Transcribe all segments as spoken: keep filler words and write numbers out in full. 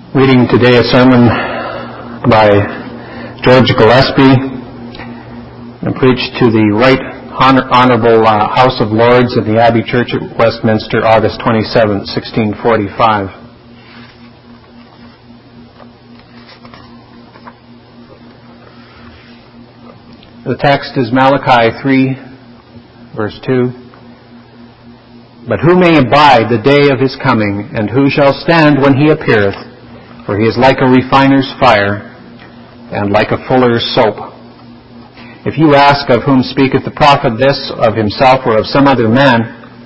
Reading today a sermon by George Gillespie, and preached to the Right Honor- Honourable uh, House of Lords of the Abbey Church at Westminster, August twenty-seventh, sixteen forty-five. The text is Malachi three, verse two. But who may abide the day of his coming, and who shall stand when he appeareth? For he is like a refiner's fire, and like a fuller's soap. If you ask, of whom speaketh the prophet this, of himself or of some other man,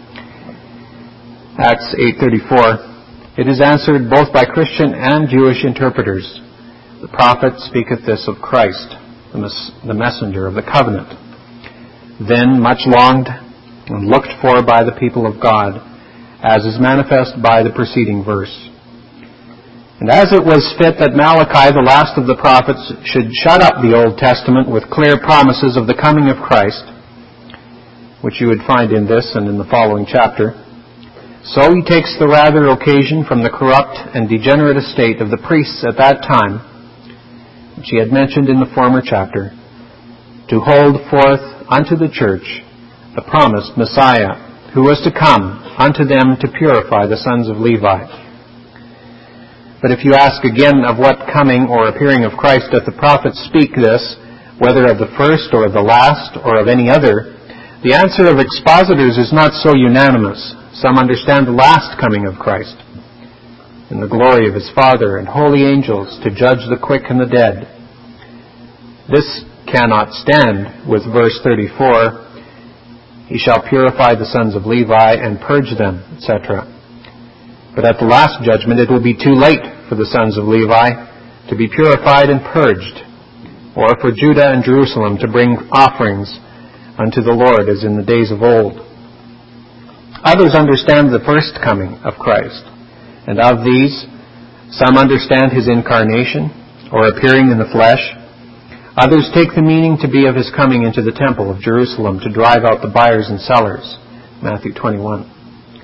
Acts eight thirty-four, it is answered both by Christian and Jewish interpreters. The prophet speaketh this of Christ, the, mes- the messenger of the covenant, then much longed and looked for by the people of God, as is manifest by the preceding verse. And as it was fit that Malachi, the last of the prophets, should shut up the Old Testament with clear promises of the coming of Christ, which you would find in this and in the following chapter, so he takes the rather occasion from the corrupt and degenerate estate of the priests at that time, which he had mentioned in the former chapter, to hold forth unto the church the promised Messiah, who was to come unto them to purify the sons of Levi. But if you ask again, of what coming or appearing of Christ doth the prophet speak this, whether of the first or of the last or of any other, the answer of expositors is not so unanimous. Some understand the last coming of Christ, in the glory of his Father and holy angels to judge the quick and the dead. This cannot stand with verse thirty-four, he shall purify the sons of Levi and purge them, et cetera. But at the last judgment it will be too late for the sons of Levi to be purified and purged, or for Judah and Jerusalem to bring offerings unto the Lord as in the days of old. Others understand the first coming of Christ, and of these some understand his incarnation, or appearing in the flesh. Others take the meaning to be of his coming into the temple of Jerusalem to drive out the buyers and sellers, Matthew twenty-one.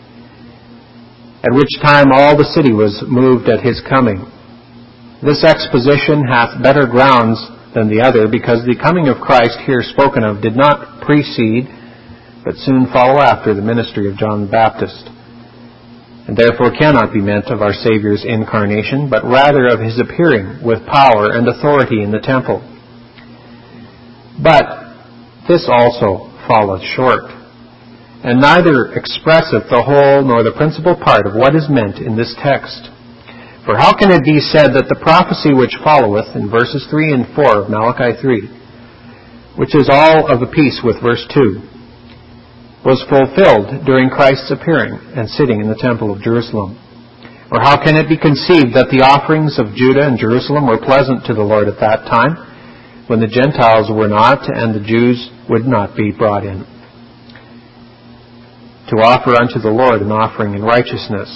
At which time all the city was moved at his coming. This exposition hath better grounds than the other, because the coming of Christ here spoken of did not precede, but soon follow after the ministry of John the Baptist, and therefore cannot be meant of our Saviour's incarnation, but rather of his appearing with power and authority in the temple. But this also falleth short, and neither expresseth the whole nor the principal part of what is meant in this text. For how can it be said that the prophecy which followeth in verses three and four of Malachi three, which is all of a piece with verse two, was fulfilled during Christ's appearing and sitting in the temple of Jerusalem? Or how can it be conceived that the offerings of Judah and Jerusalem were pleasant to the Lord at that time, when the Gentiles were not and the Jews would not be brought in, to offer unto the Lord an offering in righteousness?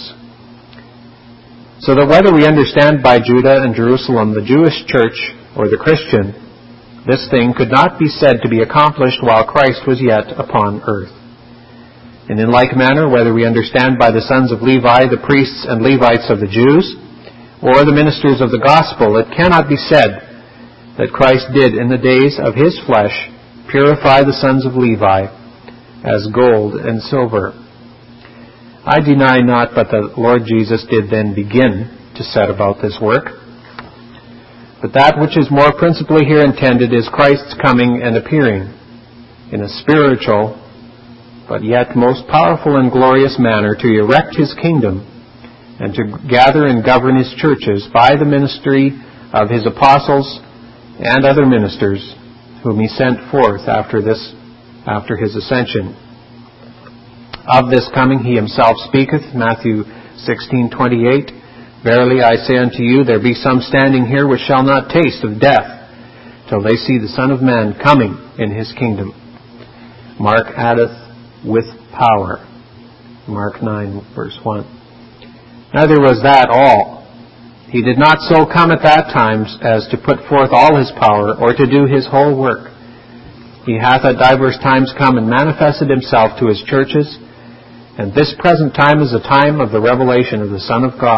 So that whether we understand by Judah and Jerusalem the Jewish church or the Christian, this thing could not be said to be accomplished while Christ was yet upon earth. And in like manner, whether we understand by the sons of Levi the priests and Levites of the Jews, or the ministers of the gospel, it cannot be said that Christ did in the days of his flesh purify the sons of Levi as gold and silver. I deny not but the Lord Jesus did then begin to set about this work. But that which is more principally here intended is Christ's coming and appearing in a spiritual, but yet most powerful and glorious manner to erect his kingdom and to gather and govern his churches by the ministry of his apostles and other ministers whom he sent forth after this after his ascension. Of this coming he himself speaketh, Matthew sixteen twenty-eight, Verily I say unto you, there be some standing here which shall not taste of death, till they see the Son of Man coming in his kingdom. Mark addeth, with power, Mark nine, verse one. Neither was that all. He did not so come at that time as to put forth all his power, or to do his whole work. He hath at divers times come and manifested himself to his churches, and this present time is a time of the revelation of the Son of God,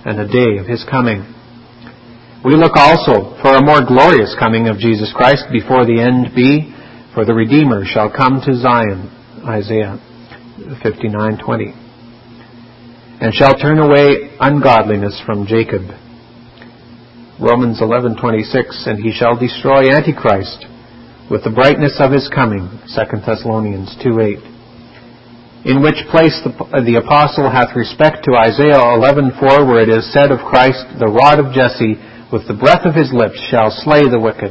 and a day of his coming. We look also for a more glorious coming of Jesus Christ before the end be, for the Redeemer shall come to Zion, Isaiah fifty-nine twenty, and shall turn away ungodliness from Jacob, Romans eleven twenty-six, and he shall destroy Antichrist with the brightness of his coming, Second Thessalonians two eight. In which place the, the apostle hath respect to Isaiah eleven four, where it is said of Christ, the rod of Jesse with the breath of his lips shall slay the wicked.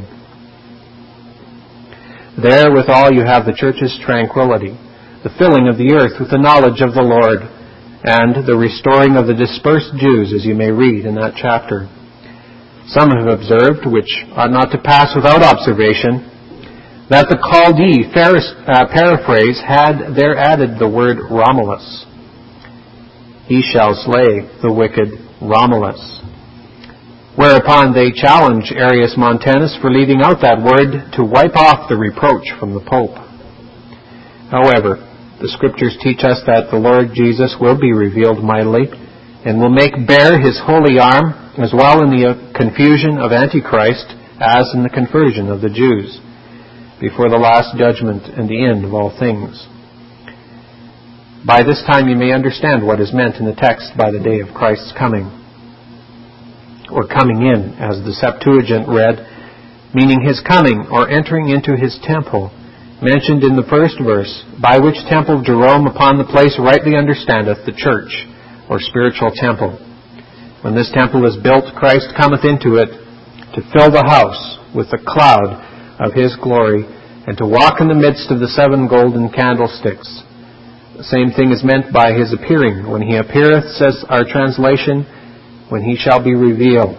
There withal you have the church's tranquility, the filling of the earth with the knowledge of the Lord, and the restoring of the dispersed Jews, as you may read in that chapter. Some have observed, which ought not to pass without observation, that the Chaldee uh, paraphrase had there added the word Romulus. He shall slay the wicked Romulus. Whereupon they challenge Arius Montanus for leaving out that word to wipe off the reproach from the Pope. However, the Scriptures teach us that the Lord Jesus will be revealed mightily and will make bare his holy arm, as well in the confusion of Antichrist as in the conversion of the Jews, before the last judgment and the end of all things. By this time you may understand what is meant in the text by the day of Christ's coming, or coming in, as the Septuagint read, meaning his coming or entering into his temple, mentioned in the first verse, by which temple Jerome upon the place rightly understandeth the church, or spiritual temple. When this temple is built, Christ cometh into it to fill the house with the cloud of his glory, and to walk in the midst of the seven golden candlesticks. The same thing is meant by his appearing. When he appeareth, says our translation, when he shall be revealed,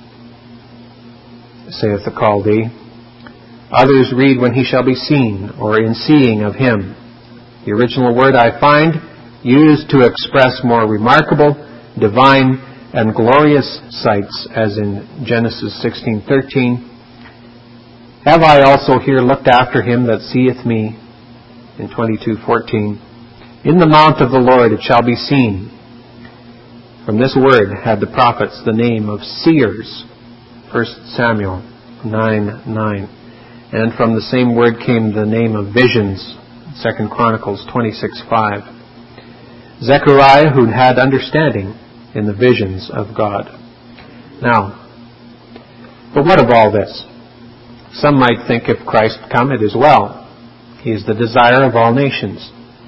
saith the Chaldee. Others read when he shall be seen, or in seeing of him. The original word I find used to express more remarkable, divine, and glorious sights, as in Genesis sixteen thirteen. Have I also here looked after him that seeth me, in twenty-two fourteen. In the mount of the Lord it shall be seen. From this word had the prophets the name of seers, First Samuel nine nine. And from the same word came the name of visions, Second Chronicles twenty-six five. Zechariah, who had understanding in the visions of God. Now, but what of all this? Some might think if Christ come, it is well. He is the desire of all nations.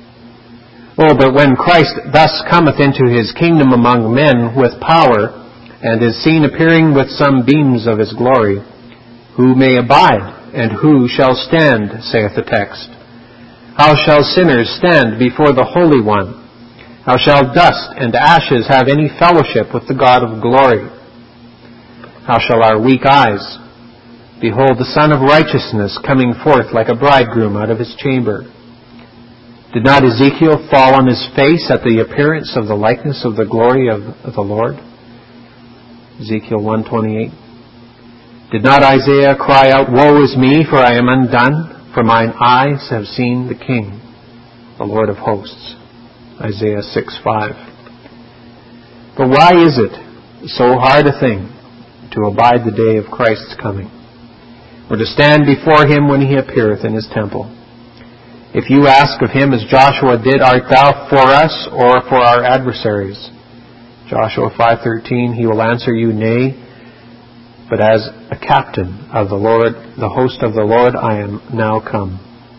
Oh, but when Christ thus cometh into his kingdom among men with power, and is seen appearing with some beams of his glory, who may abide, and who shall stand, saith the text? How shall sinners stand before the Holy One? How shall dust and ashes have any fellowship with the God of glory? How shall our weak eyes behold the Son of Righteousness coming forth like a bridegroom out of his chamber? Did not Ezekiel fall on his face at the appearance of the likeness of the glory of the Lord? Ezekiel one twenty-eight. Did not Isaiah cry out, Woe is me, for I am undone, for mine eyes have seen the King, the Lord of hosts? Isaiah six five. But why is it so hard a thing to abide the day of Christ's coming, or to stand before him when he appeareth in his temple? If you ask of him as Joshua did, Art thou for us or for our adversaries? Joshua five thirteen, he will answer you, Nay, but as a captain of the Lord, the host of the Lord, I am now come.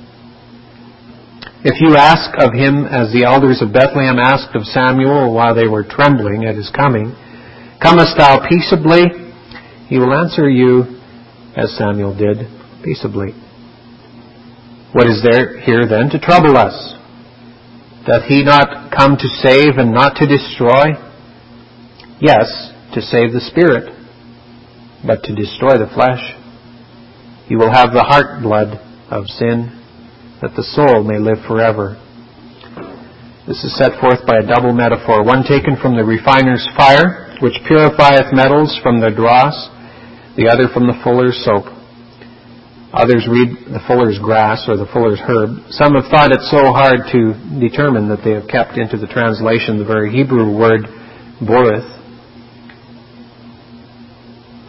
If you ask of him as the elders of Bethlehem asked of Samuel while they were trembling at his coming, Comest thou peaceably? He will answer you, as Samuel did, peaceably. What is there here then to trouble us? Doth he not come to save and not to destroy? Yes, to save the spirit, but to destroy the flesh. He will have the heart blood of sin, that the soul may live forever. This is set forth by a double metaphor, one taken from the refiner's fire, which purifieth metals from their dross, the other from the fuller's soap. Others read the fuller's grass or the fuller's herb. Some have thought it so hard to determine that they have kept into the translation the very Hebrew word boreth.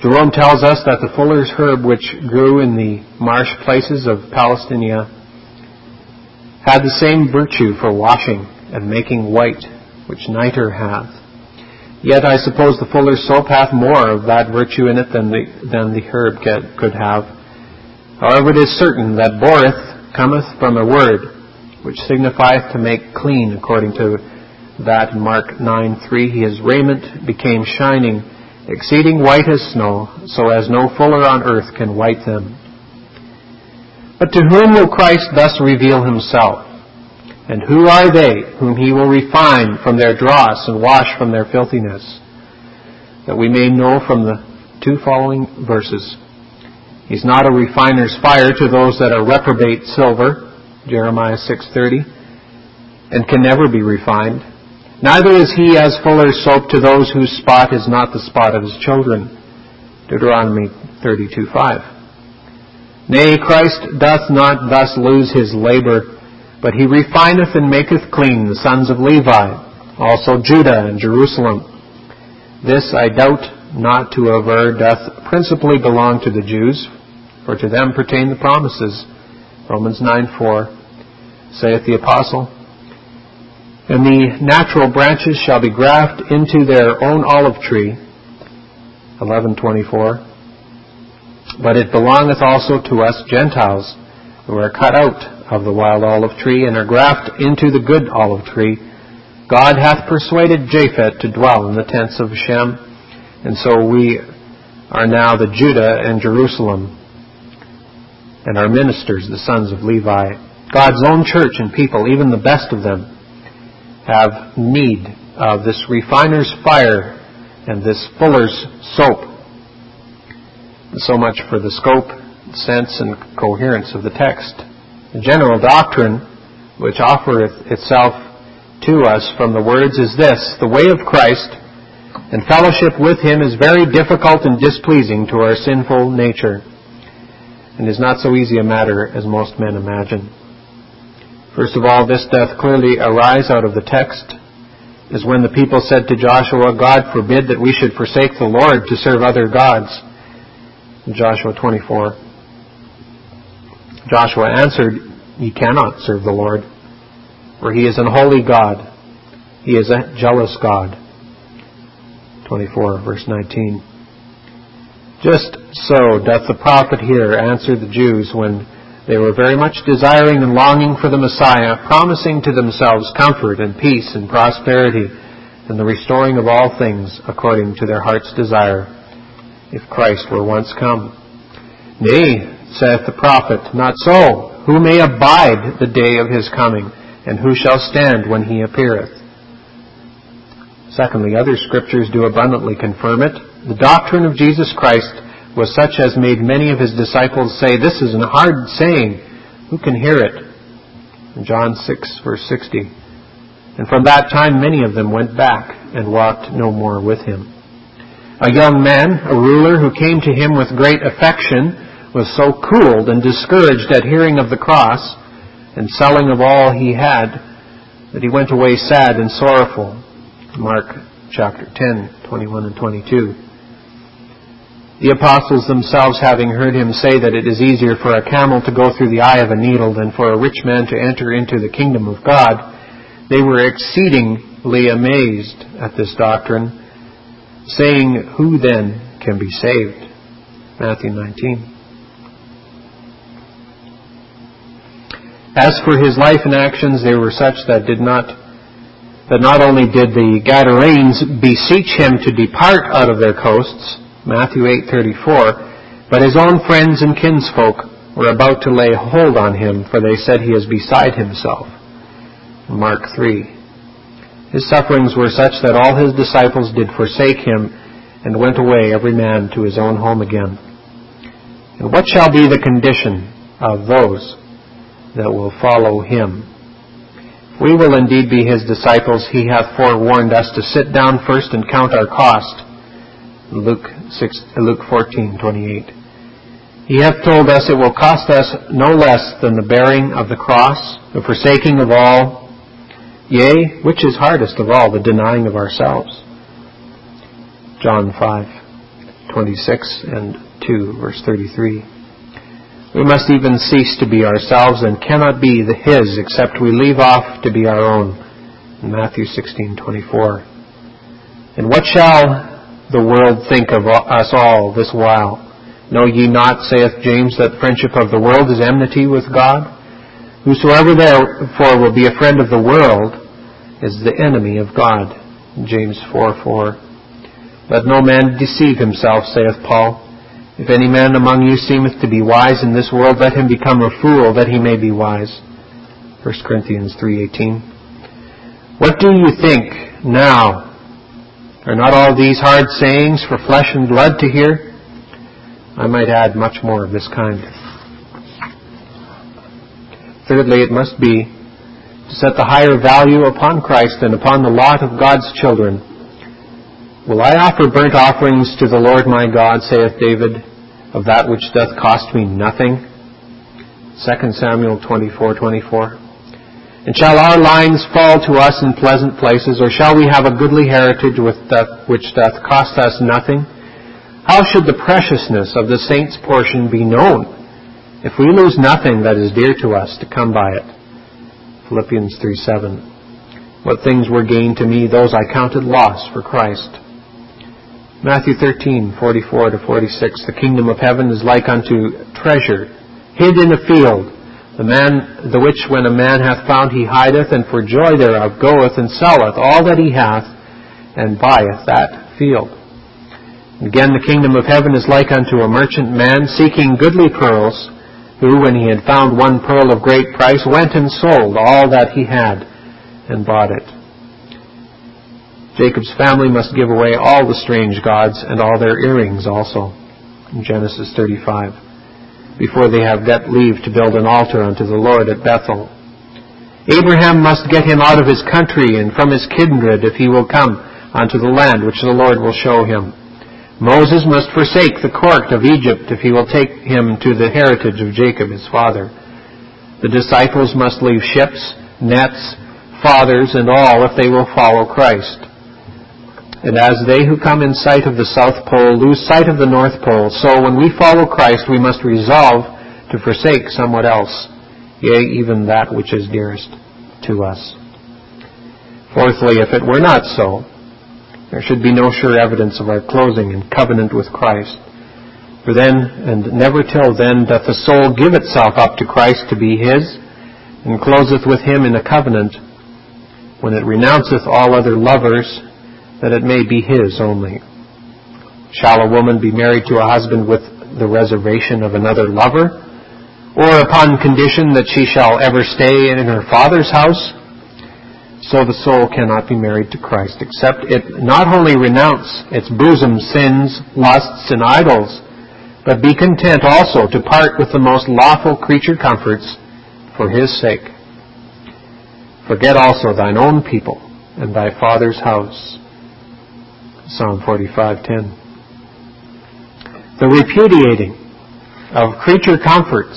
Jerome tells us that the fuller's herb which grew in the marsh places of Palestina had the same virtue for washing and making white which nitre hath. Yet I suppose the fuller's soap hath more of that virtue in it than the, than the herb get, could have. However, it is certain that boreth cometh from a word, which signifieth to make clean, according to that in Mark nine three, his raiment became shining, exceeding white as snow, so as no fuller on earth can white them. But to whom will Christ thus reveal himself? And who are they whom he will refine from their dross and wash from their filthiness? That we may know from the two following verses. He's not a refiner's fire to those that are reprobate silver, Jeremiah six thirty, and can never be refined. Neither is he as fuller's soap to those whose spot is not the spot of his children, Deuteronomy thirty-two five. Nay, Christ doth not thus lose his labor, but he refineth and maketh clean the sons of Levi, also Judah and Jerusalem. This I doubt not to aver doth principally belong to the Jews, for to them pertain the promises. Romans nine four, saith the apostle, and the natural branches shall be grafted into their own olive tree, eleven twenty-four. But it belongeth also to us Gentiles, who are cut out of the wild olive tree, and are grafted into the good olive tree. God hath persuaded Japheth to dwell in the tents of Shem, and so we are now the Judah and Jerusalem, and our ministers, the sons of Levi. God's own church and people, even the best of them, have need of this refiner's fire and this fuller's soap. So much for the scope, sense, and coherence of the text. The general doctrine which offereth itself to us from the words is this: the way of Christ and fellowship with him is very difficult and displeasing to our sinful nature, and is not so easy a matter as most men imagine. First of all, this doth clearly arise out of the text, as when the people said to Joshua, God forbid that we should forsake the Lord to serve other gods. In Joshua twenty-four. Joshua answered, ye cannot serve the Lord, for he is an holy God. He is a jealous God. twenty-four, verse nineteen. Just so doth the prophet here answer the Jews when they were very much desiring and longing for the Messiah, promising to themselves comfort and peace and prosperity and the restoring of all things according to their heart's desire, if Christ were once come. Nay, saith the prophet, not so. Who may abide the day of his coming, and who shall stand when he appeareth? Secondly, other scriptures do abundantly confirm it. The doctrine of Jesus Christ was such as made many of his disciples say, this is a hard saying, who can hear it? In John six, verse sixty. And from that time many of them went back and walked no more with him. A young man, a ruler, who came to him with great affection, was so cooled and discouraged at hearing of the cross and selling of all he had, that he went away sad and sorrowful. Mark chapter ten, twenty-one and twenty-two. The apostles themselves, having heard him say that it is easier for a camel to go through the eye of a needle than for a rich man to enter into the kingdom of God, they were exceedingly amazed at this doctrine, saying, who then can be saved? Matthew nineteen. As for his life and actions, they were such that did not that not only did the Gadarenes beseech him to depart out of their coasts, Matthew eight thirty-four, but his own friends and kinsfolk were about to lay hold on him, for they said he is beside himself. Mark three. His sufferings were such that all his disciples did forsake him, and went away every man to his own home again. And what shall be the condition of those that will follow him? If we will indeed be his disciples, he hath forewarned us to sit down first and count our cost. Luke six, Luke fourteen twenty-eight. He hath told us it will cost us no less than the bearing of the cross, the forsaking of all, yea, which is hardest of all, the denying of ourselves. John five twenty-six, and two, verse thirty-three. We must even cease to be ourselves and cannot be the His except we leave off to be our own. In Matthew sixteen twenty-four. And what shall the world think of us all this while? Know ye not, saith James, that friendship of the world is enmity with God? Whosoever therefore will be a friend of the world is the enemy of God. James four four. Let no man deceive himself, saith Paul. If any man among you seemeth to be wise in this world, let him become a fool, that he may be wise. First Corinthians three eighteen. What do you think now? Are not all these hard sayings for flesh and blood to hear? I might add much more of this kind. Thirdly, it must be to set the higher value upon Christ and upon the lot of God's children. Will I offer burnt offerings to the Lord my God, saith David, of that which doth cost me nothing? Second Samuel twenty-four twenty-four. And shall our lines fall to us in pleasant places, or shall we have a goodly heritage with that which doth cost us nothing? How should the preciousness of the saints' portion be known, if we lose nothing that is dear to us to come by it? Philippians three seven. What things were gain to me, those I counted loss for Christ. Matthew thirteen forty-four to forty-six. The kingdom of heaven is like unto treasure hid in a field, The man, the which when a man hath found, he hideth, and for joy thereof goeth and selleth all that he hath, and buyeth that field. Again, the kingdom of heaven is like unto a merchant man seeking goodly pearls, who, when he had found one pearl of great price, went and sold all that he had, and bought it. Jacob's family must give away all the strange gods, and all their earrings also, in Genesis thirty-five. Before they have got leave to build an altar unto the Lord at Bethel. Abraham must get him out of his country and from his kindred if he will come unto the land which the Lord will show him. Moses must forsake the court of Egypt if he will take him to the heritage of Jacob his father. The disciples must leave ships, nets, fathers, and all if they will follow Christ. And as they who come in sight of the South Pole lose sight of the North Pole, so when we follow Christ we must resolve to forsake somewhat else, yea, even that which is dearest to us. Fourthly, if it were not so, there should be no sure evidence of our closing in covenant with Christ. For then, and never till then, doth the soul give itself up to Christ to be his, and closeth with him in a covenant, when it renounceth all other lovers, that it may be his only. Shall a woman be married to a husband with the reservation of another lover, or upon condition that she shall ever stay in her father's house? So the soul cannot be married to Christ, except it not only renounce its bosom sins, lusts, and idols, but be content also to part with the most lawful creature comforts for his sake. Forget also thine own people and thy father's house. Psalm forty-five ten. The repudiating of creature comforts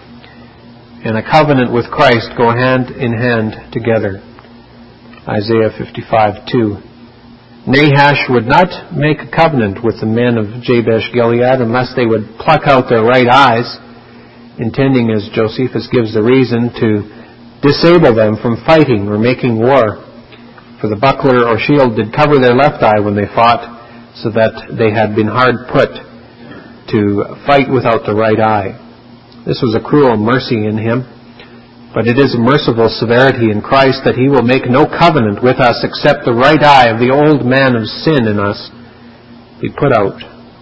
and a covenant with Christ go hand in hand together. Isaiah fifty-five two. Nahash would not make a covenant with the men of Jabesh Gilead unless they would pluck out their right eyes, intending, as Josephus gives the reason, to disable them from fighting or making war. For the buckler or shield did cover their left eye when they fought, so that they had been hard put to fight without the right eye. This was a cruel mercy in him, but it is a merciful severity in Christ that he will make no covenant with us except the right eye of the old man of sin in us be put out.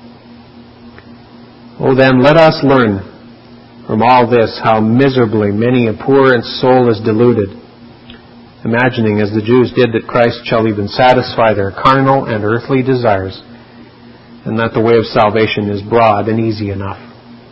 Oh, then let us learn from all this how miserably many a poor soul is deluded, imagining, as the Jews did, that Christ shall even satisfy their carnal and earthly desires, and that the way of salvation is broad and easy enough.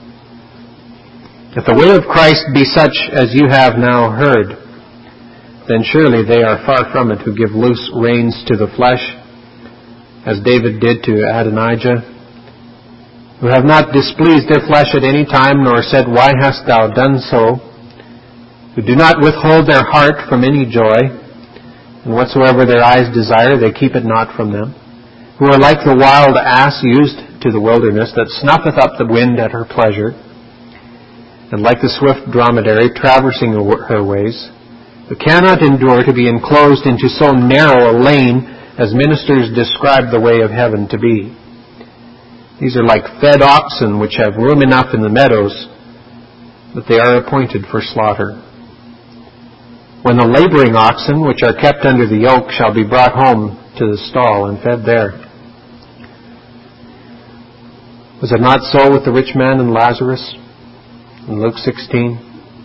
If the way of Christ be such as you have now heard, then surely they are far from it who give loose reins to the flesh, as David did to Adonijah, who have not displeased their flesh at any time, nor said, Why hast thou done so? Who do not withhold their heart from any joy, and whatsoever their eyes desire, they keep it not from them. Who are like the wild ass used to the wilderness, that snuffeth up the wind at her pleasure, and like the swift dromedary traversing her ways, but cannot endure to be enclosed into so narrow a lane as ministers describe the way of heaven to be. These are like fed oxen which have room enough in the meadows, but they are appointed for slaughter. When the laboring oxen which are kept under the yoke shall be brought home to the stall and fed there. Was it not so with the rich man and Lazarus in Luke sixteen?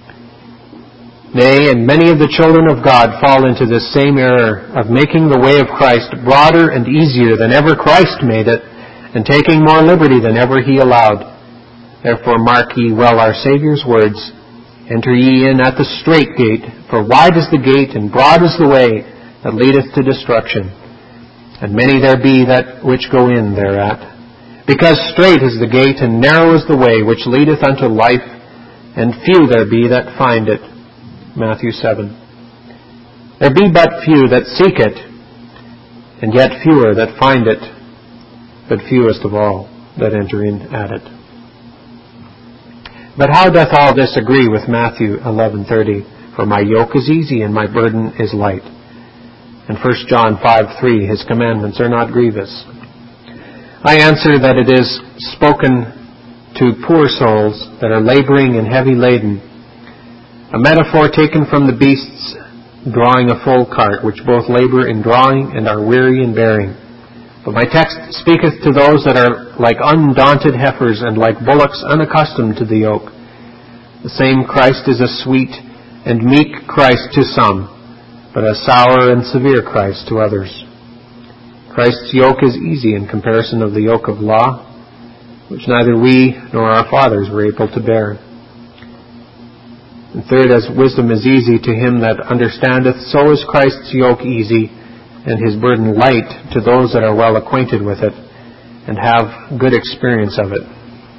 Nay, and many of the children of God fall into this same error of making the way of Christ broader and easier than ever Christ made it, and taking more liberty than ever he allowed. Therefore mark ye well our Saviour's words, enter ye in at the strait gate, for wide is the gate, and broad is the way that leadeth to destruction, and many there be that which go in thereat. Because strait is the gate, and narrow is the way which leadeth unto life, and few there be that find it. Matthew seven. There be but few that seek it, and yet fewer that find it, but fewest of all that enter in at it. But how doth all this agree with Matthew eleven thirty? For my yoke is easy and my burden is light. And First John five three, his commandments are not grievous. I answer that it is spoken to poor souls that are laboring and heavy laden, a metaphor taken from the beasts drawing a full cart, which both labor in drawing and are weary in bearing. But my text speaketh to those that are like undaunted heifers and like bullocks unaccustomed to the yoke. The same Christ is a sweet and meek Christ to some, but a sour and severe Christ to others. Christ's yoke is easy in comparison of the yoke of law, which neither we nor our fathers were able to bear. And third, as wisdom is easy to him that understandeth, so is Christ's yoke easy, and his burden light to those that are well acquainted with it, and have good experience of it.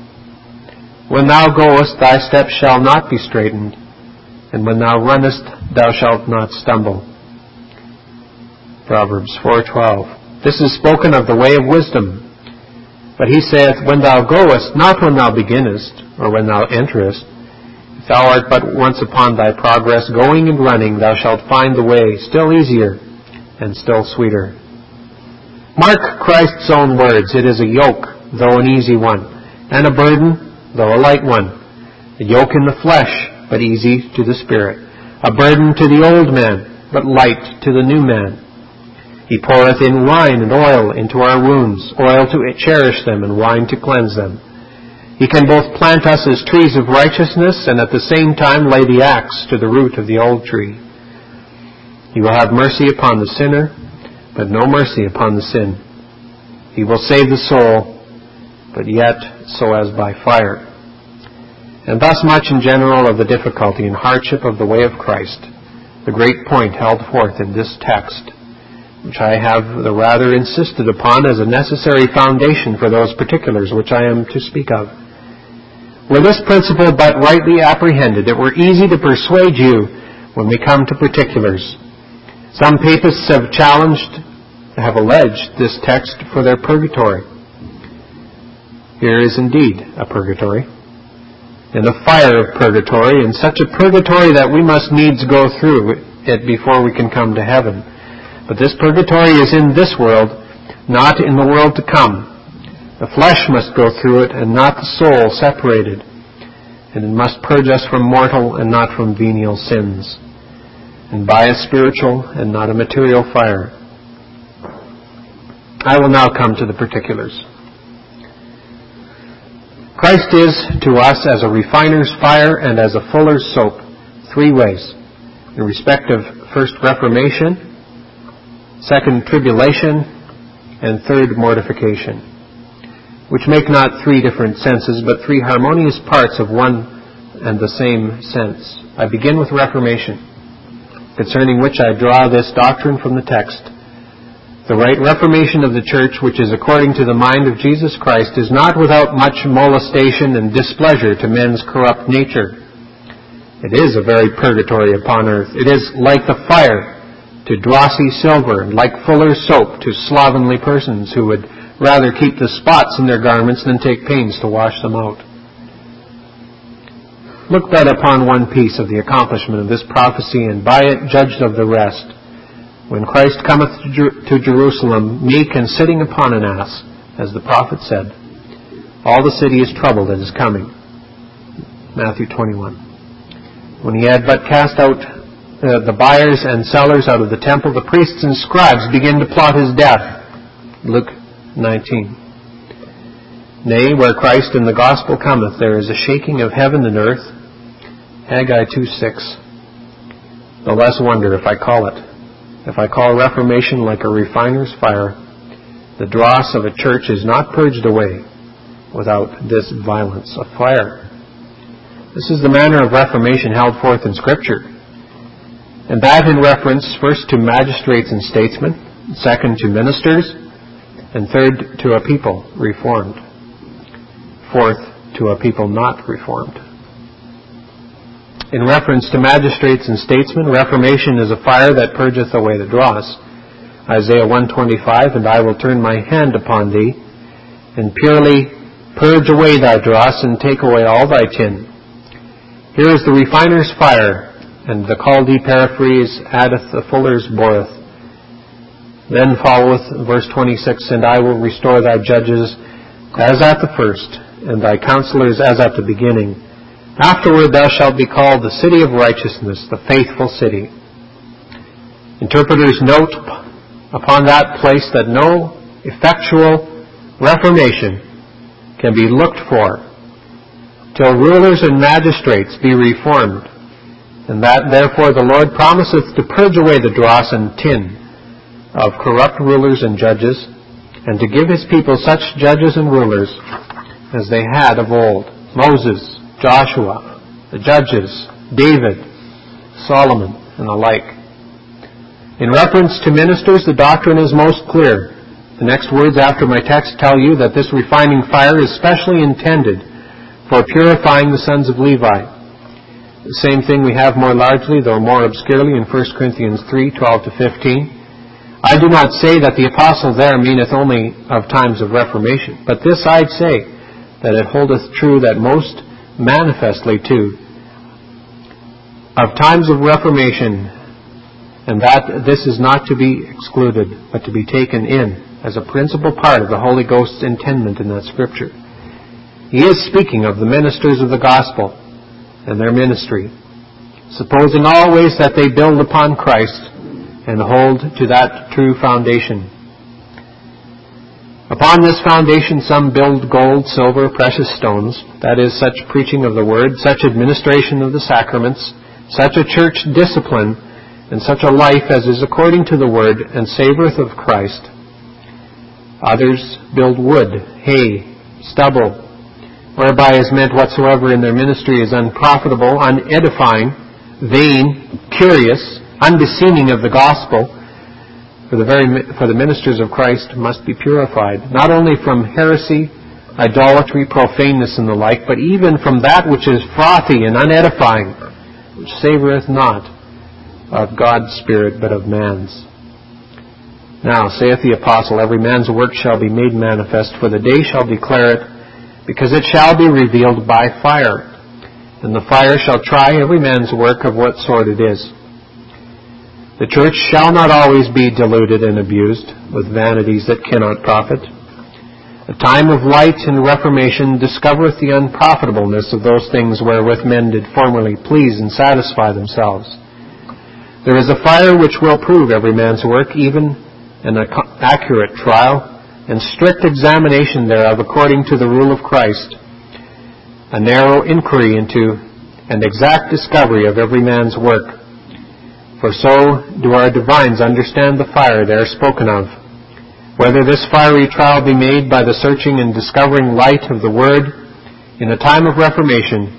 When thou goest, thy steps shall not be straitened, and when thou runnest, thou shalt not stumble. Proverbs four twelve. This is spoken of the way of wisdom. But he saith, when thou goest, not when thou beginnest, or when thou enterest. If thou art but once upon thy progress, going and running, thou shalt find the way still easier and still sweeter. Mark Christ's own words. It is a yoke, though an easy one, and a burden, though a light one. A yoke in the flesh, but easy to the spirit. A burden to the old man, but light to the new man. He poureth in wine and oil into our wounds, oil to cherish them and wine to cleanse them. He can both plant us as trees of righteousness and at the same time lay the axe to the root of the old tree. He will have mercy upon the sinner, but no mercy upon the sin. He will save the soul, but yet so as by fire. And thus much in general of the difficulty and hardship of the way of Christ, the great point held forth in this text, which I have the rather insisted upon as a necessary foundation for those particulars which I am to speak of. Were this principle but rightly apprehended, it were easy to persuade you when we come to particulars. Some papists have challenged, have alleged this text for their purgatory. Here is indeed a purgatory, and the fire of purgatory, and such a purgatory that we must needs go through it before we can come to heaven. But this purgatory is in this world, not in the world to come. The flesh must go through it, and not the soul separated. And it must purge us from mortal and not from venial sins, and by a spiritual and not a material fire. I will now come to the particulars. Christ is to us as a refiner's fire and as a fuller's soap, three ways. In respect of first reformation, second tribulation, and third mortification, which make not three different senses, but three harmonious parts of one and the same sense. I begin with reformation, concerning which I draw this doctrine from the text. The right reformation of the church, which is according to the mind of Jesus Christ, is not without much molestation and displeasure to men's corrupt nature. It is a very purgatory upon earth. It is like the fire to drossy silver, and like fuller's soap to slovenly persons who would rather keep the spots in their garments than take pains to wash them out. Look but upon one piece of the accomplishment of this prophecy, and by it judge of the rest. When Christ cometh to, Jer- to Jerusalem, meek and sitting upon an ass, as the prophet said, all the city is troubled at his coming. Matthew twenty-one. When he had but cast out uh, the buyers and sellers out of the temple, the priests and scribes began to plot his death. Luke nineteen. Nay, where Christ in the gospel cometh, there is a shaking of heaven and earth. Haggai two six. The less wonder if I call it. If I call reformation like a refiner's fire, the dross of a church is not purged away without this violence of fire. This is the manner of reformation held forth in Scripture, and that in reference first to magistrates and statesmen, second to ministers, and third to a people reformed, fourth to a people not reformed. In reference to magistrates and statesmen, reformation is a fire that purgeth away the dross. Isaiah one twenty-five, and I will turn my hand upon thee, and purely purge away thy dross, and take away all thy tin. Here is the refiner's fire, and the Chaldee paraphrase addeth the fuller's boreth. Then followeth verse twenty-six, and I will restore thy judges as at the first, and thy counselors as at the beginning. Afterward thou shalt be called the city of righteousness, the faithful city. Interpreters note upon that place that no effectual reformation can be looked for till rulers and magistrates be reformed, and that therefore the Lord promiseth to purge away the dross and tin of corrupt rulers and judges, and to give his people such judges and rulers as they had of old: Moses, Joshua, the judges, David, Solomon, and the like. In reference to ministers, the doctrine is most clear. The next words after my text tell you that this refining fire is specially intended for purifying the sons of Levi. The same thing we have more largely, though more obscurely, in First Corinthians three twelve to fifteen. I do not say that the apostle there meaneth only of times of reformation, but this I say, that it holdeth true that most manifestly too of times of reformation, and that this is not to be excluded, but to be taken in as a principal part of the Holy Ghost's intendment in that Scripture. He is speaking of the ministers of the gospel and their ministry, supposing always that they build upon Christ and hold to that true foundation. Upon this foundation some build gold, silver, precious stones, that is, such preaching of the Word, such administration of the sacraments, such a church discipline, and such a life as is according to the Word and savoureth of Christ. Others build wood, hay, stubble, whereby is meant whatsoever in their ministry is unprofitable, unedifying, vain, curious, unbeseeming of the gospel. For the very for the ministers of Christ must be purified, not only from heresy, idolatry, profaneness, and the like, but even from that which is frothy and unedifying, which savoureth not of God's Spirit, but of man's. Now, saith the apostle, every man's work shall be made manifest, for the day shall declare it, because it shall be revealed by fire. And the fire shall try every man's work of what sort it is. The church shall not always be deluded and abused with vanities that cannot profit. The time of light and reformation discovereth the unprofitableness of those things wherewith men did formerly please and satisfy themselves. There is a fire which will prove every man's work, even an accurate trial, and strict examination thereof according to the rule of Christ, a narrow inquiry into and exact discovery of every man's work. For so do our divines understand the fire there spoken of, whether this fiery trial be made by the searching and discovering light of the Word in a time of reformation,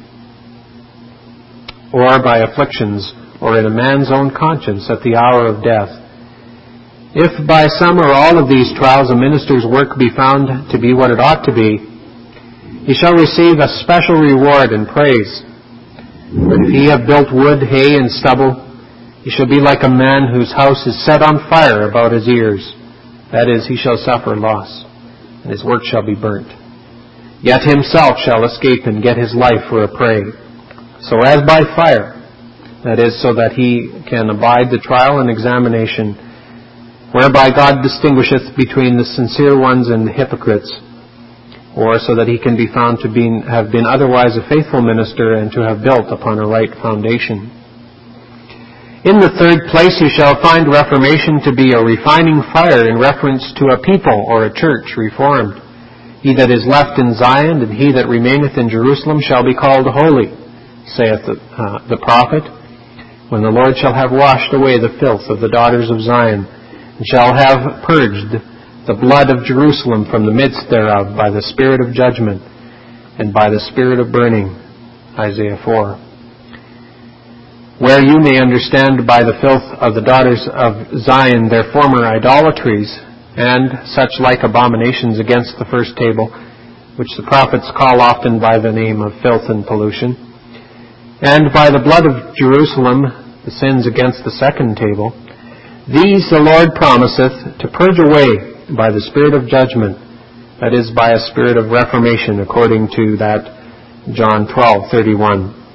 or by afflictions, or in a man's own conscience at the hour of death. If by some or all of these trials a minister's work be found to be what it ought to be, he shall receive a special reward and praise. But if he have built wood, hay, and stubble, he shall be like a man whose house is set on fire about his ears. That is, he shall suffer loss. and his work shall be burnt. Yet himself shall escape and get his life for a prey, so as by fire, that is, so that he can abide the trial and examination, whereby God distinguisheth between the sincere ones and the hypocrites, or so that he can be found to be, have been otherwise a faithful minister and to have built upon a right foundation. In the third place you shall find reformation to be a refining fire in reference to a people or a church reformed. He that is left in Zion and he that remaineth in Jerusalem shall be called holy, saith the, uh, the prophet, when the Lord shall have washed away the filth of the daughters of Zion, and shall have purged the blood of Jerusalem from the midst thereof by the spirit of judgment and by the spirit of burning. Isaiah four. Where you may understand by the filth of the daughters of Zion their former idolatries, and such like abominations against the first table, which the prophets call often by the name of filth and pollution, and by the blood of Jerusalem, the sins against the second table, these the Lord promiseth to purge away by the spirit of judgment, that is, by a spirit of reformation, according to that John twelve thirty-one.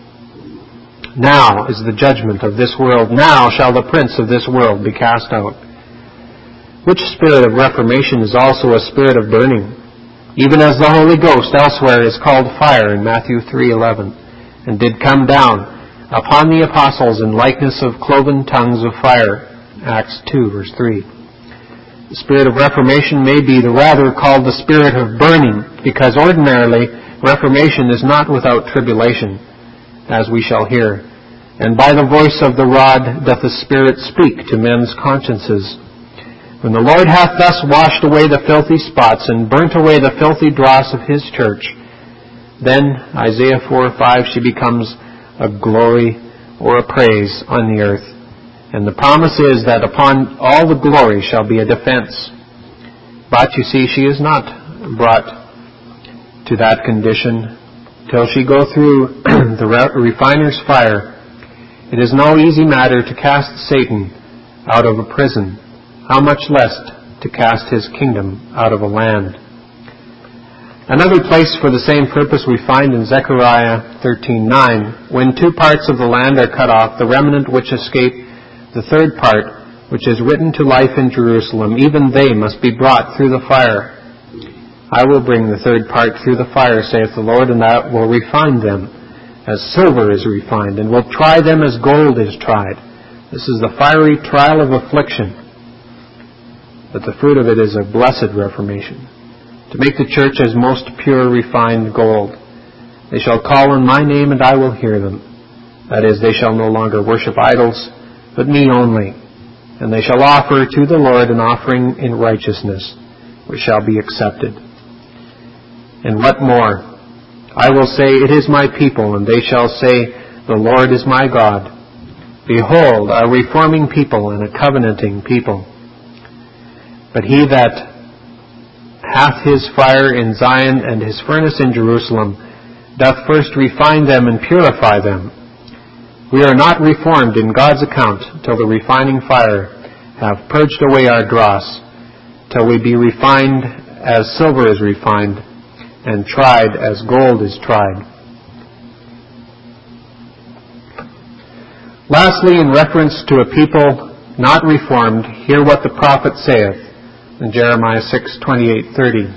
Now is the judgment of this world. Now shall the prince of this world be cast out. Which spirit of reformation is also a spirit of burning, even as the Holy Ghost elsewhere is called fire in Matthew three eleven, and did come down upon the apostles in likeness of cloven tongues of fire, Acts two verse three. The spirit of reformation may be the rather called the spirit of burning, because ordinarily reformation is not without tribulation, as we shall hear. And by the voice of the rod doth the Spirit speak to men's consciences. When the Lord hath thus washed away the filthy spots and burnt away the filthy dross of his church, then, Isaiah four five, she becomes a glory or a praise on the earth. And the promise is that upon all the glory shall be a defense. But, you see, she is not brought to that condition till she go through the refiner's fire. It is no easy matter to cast Satan out of a prison, how much less to cast his kingdom out of a land. Another place for the same purpose we find in Zechariah thirteen nine. When two parts of the land are cut off, the remnant which escape, the third part, which is written to life in Jerusalem, even they must be brought through the fire. I will bring the third part through the fire, saith the Lord, and that will refine them as silver is refined, and will try them as gold is tried. This is the fiery trial of affliction, but the fruit of it is a blessed reformation, to make the church as most pure refined gold. They shall call on my name, and I will hear them. That is, they shall no longer worship idols, but me only. And they shall offer to the Lord an offering in righteousness, which shall be accepted. And what more? I will say, it is my people, and they shall say, the Lord is my God. Behold, a reforming people and a covenanting people. But he that hath his fire in Zion and his furnace in Jerusalem doth first refine them and purify them. We are not reformed in God's account till the refining fire have purged away our dross, till we be refined as silver is refined, and tried as gold is tried. Lastly, in reference to a people not reformed, hear what the prophet saith in Jeremiah six twenty-eight thirty.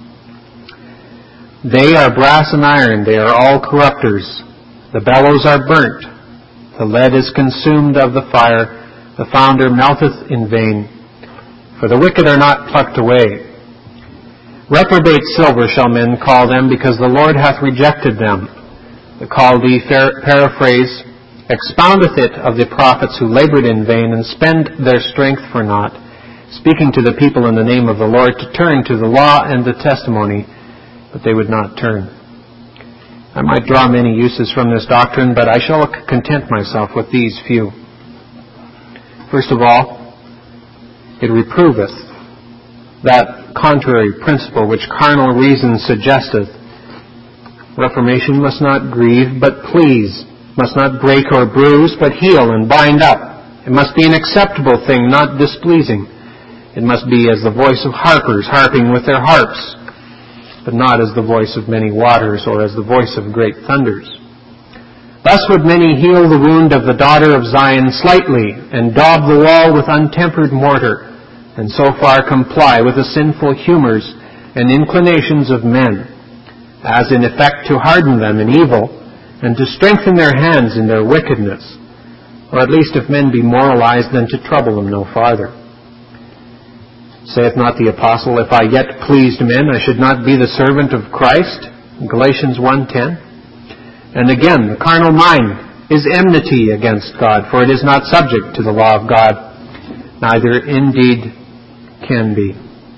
They are brass and iron, they are all corrupters. The bellows are burnt, the lead is consumed of the fire, the founder melteth in vain, for the wicked are not plucked away. Reprobate silver shall men call them, because the Lord hath rejected them. The Chaldee paraphrase expoundeth it of the prophets who labored in vain and spend their strength for naught, speaking to the people in the name of the Lord to turn to the law and the testimony, but they would not turn. I might draw many uses from this doctrine, but I shall content myself with these few. First of all, it reproveth that contrary principle which carnal reason suggesteth. Reformation must not grieve, but please, must not break or bruise, but heal and bind up. It must be an acceptable thing, not displeasing. It must be as the voice of harpers harping with their harps, but not as the voice of many waters or as the voice of great thunders. Thus would many heal the wound of the daughter of Zion slightly, and daub the wall with untempered mortar, and so far comply with the sinful humors and inclinations of men, as in effect to harden them in evil, and to strengthen their hands in their wickedness, or at least if men be moralized, then to trouble them no farther. Saith not the apostle, if I yet pleased men, I should not be the servant of Christ? Galatians one ten. And again, the carnal mind is enmity against God, for it is not subject to the law of God, neither indeed can be.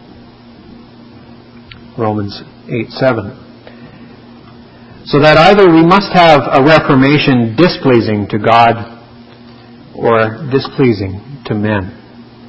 Romans eight seven. So that either we must have a reformation displeasing to God or displeasing to men.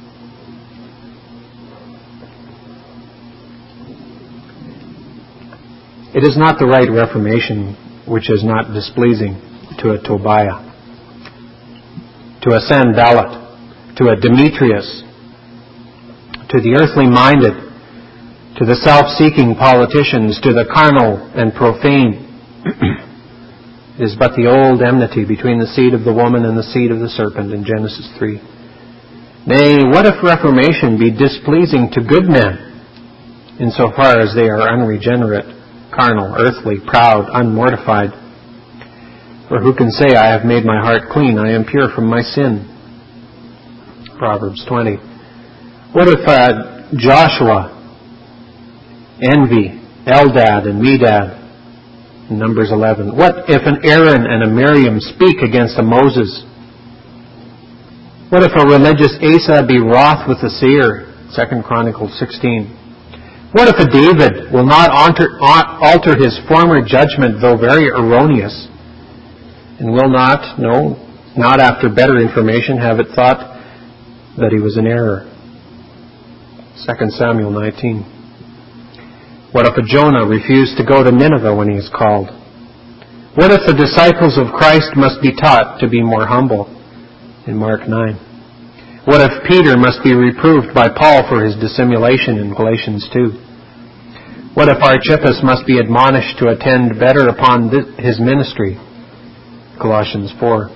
It is not the right reformation which is not displeasing to a Tobiah, to a Sanballat, to a Demetrius, to the earthly-minded, to the self-seeking politicians, to the carnal and profane. It is but the old enmity between the seed of the woman and the seed of the serpent in Genesis three. Nay, what if reformation be displeasing to good men, insofar as they are unregenerate, carnal, earthly, proud, unmortified? For who can say, I have made my heart clean, I am pure from my sin? Proverbs twenty. What if uh, Joshua envy Eldad and Medad? Numbers eleven. What if an Aaron and a Miriam speak against a Moses? What if a religious Asa be wroth with a seer? Second Chronicles sixteen. What if a David will not alter, alter his former judgment, though very erroneous, and will not, no, not after better information, have it thought that he was in error? Second Samuel nineteen. What if a Jonah refused to go to Nineveh when he is called? What if the disciples of Christ must be taught to be more humble? In Mark nine. What if Peter must be reproved by Paul for his dissimulation in Galatians two? What if Archippus must be admonished to attend better upon his ministry? Colossians four.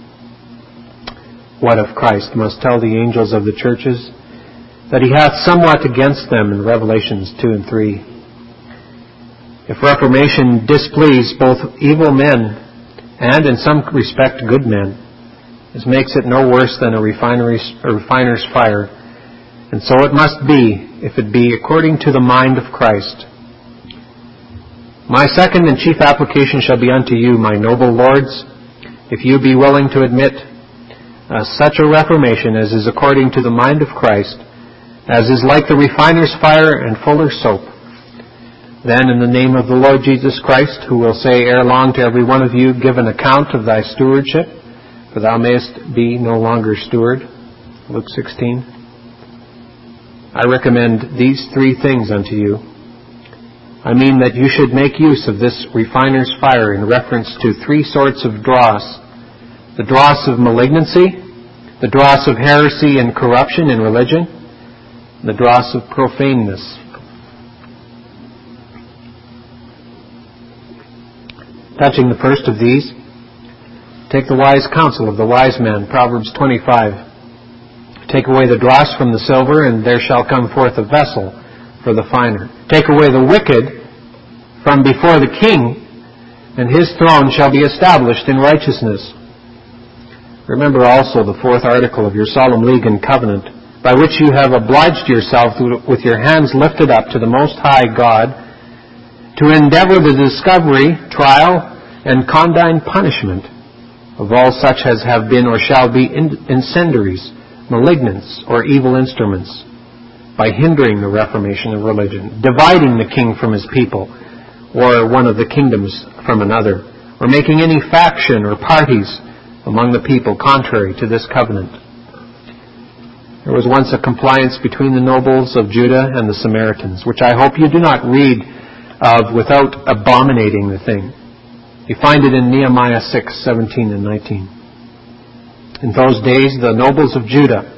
What if Christ must tell the angels of the churches that he hath somewhat against them in Revelations two and three? If reformation displease both evil men and in some respect good men, this makes it no worse than a refiner's, a refiner's fire, and so it must be if it be according to the mind of Christ. My second and chief application shall be unto you, my noble lords, if you be willing to admit uh, such a reformation as is according to the mind of Christ, as is like the refiner's fire and fuller's soap. Then in the name of the Lord Jesus Christ, who will say ere long to every one of you, give an account of thy stewardship, for thou mayest be no longer steward. Luke sixteen. I recommend these three things unto you. I mean that you should make use of this refiner's fire in reference to three sorts of dross. The dross of malignancy, the dross of heresy and corruption in religion, and the dross of profaneness. Touching the first of these, take the wise counsel of the wise man, Proverbs twenty-five. Take away the dross from the silver, and there shall come forth a vessel for the finer. Take away the wicked from before the king, and his throne shall be established in righteousness. Remember also the fourth article of your solemn league and covenant, by which you have obliged yourself with your hands lifted up to the Most High God, to endeavor the discovery, trial, and condign punishment of all such as have been or shall be incendiaries, malignants, or evil instruments, by hindering the reformation of religion, dividing the king from his people, or one of the kingdoms from another, or making any faction or parties among the people contrary to this covenant. There was once a compliance between the nobles of Judah and the Samaritans, which I hope you do not read of without abominating the thing. You find it in Nehemiah six, seventeen and nineteen. In those days the nobles of Judah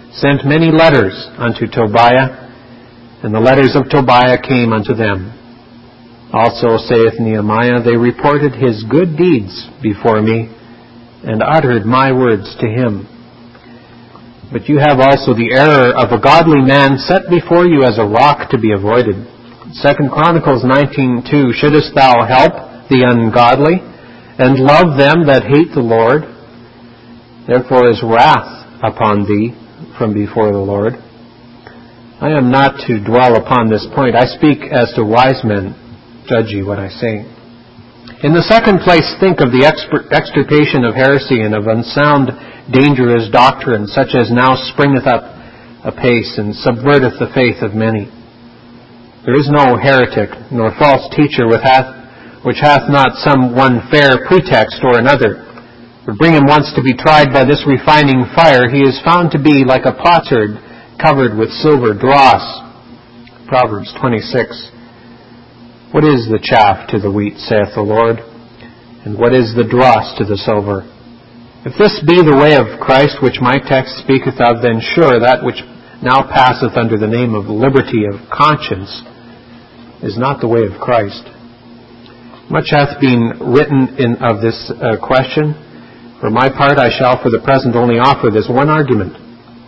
sent many letters unto Tobiah, and the letters of Tobiah came unto them. Also saith Nehemiah, they reported his good deeds before me, and uttered my words to him. But you have also the error of a godly man set before you as a rock to be avoided. Second Chronicles nineteen two, shouldest thou help the ungodly, and love them that hate the Lord? Therefore is wrath upon thee from before the Lord. I am not to dwell upon this point. I speak as to wise men. Judge ye what I say. In the second place, think of the extirpation of heresy and of unsound, dangerous doctrine, such as now springeth up apace and subverteth the faith of many. There is no heretic nor false teacher which hath, which hath not some one fair pretext or another. But bring him once to be tried by this refining fire, he is found to be like a potsherd covered with silver dross. Proverbs twenty-six. What is the chaff to the wheat, saith the Lord? And what is the dross to the silver? If this be the way of Christ which my text speaketh of, then sure that which now passeth under the name of liberty of conscience is not the way of Christ. Much hath been written in of this uh, question. For my part, I shall for the present only offer this one argument.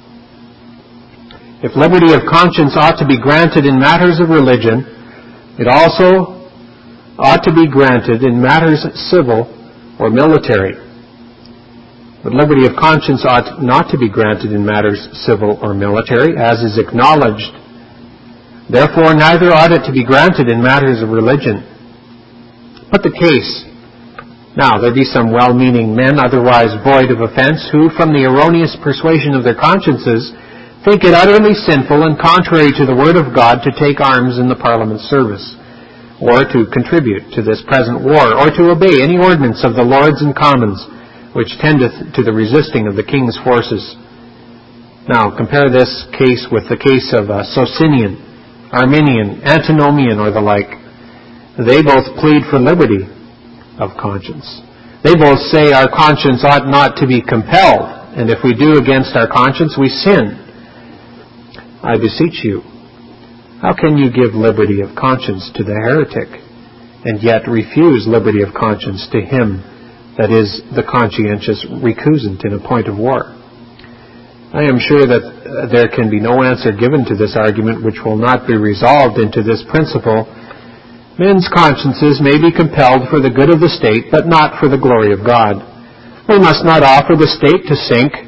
If liberty of conscience ought to be granted in matters of religion, it also ought to be granted in matters civil or military. But liberty of conscience ought not to be granted in matters civil or military, as is acknowledged. Therefore, neither ought it to be granted in matters of religion. But the case, now there be some well-meaning men, otherwise void of offense, who, from the erroneous persuasion of their consciences, think it utterly sinful and contrary to the word of God to take arms in the Parliament service, or to contribute to this present war, or to obey any ordinance of the Lords and Commons, which tendeth to the resisting of the king's forces. Now, compare this case with the case of uh, Socinian, Arminian, Antinomian, or the like. They both plead for liberty of conscience. They both say our conscience ought not to be compelled, and if we do against our conscience, we sin. I beseech you, how can you give liberty of conscience to the heretic, and yet refuse liberty of conscience to him that is the conscientious recusant in a point of war? I am sure that uh, there can be no answer given to this argument which will not be resolved into this principle. Men's consciences may be compelled for the good of the state, but not for the glory of God. We must not offer the state to sink,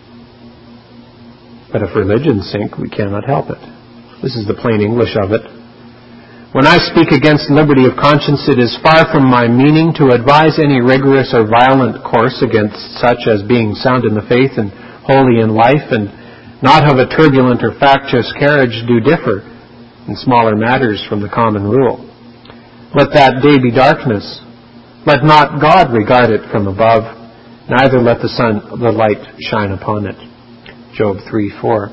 but if religion sink, we cannot help it. This is the plain English of it. When I speak against liberty of conscience, it is far from my meaning to advise any rigorous or violent course against such as being sound in the faith and holy in life, and not of a turbulent or factious carriage do differ in smaller matters from the common rule. Let that day be darkness. Let not God regard it from above, neither let the sun, the light shine upon it. Job three four,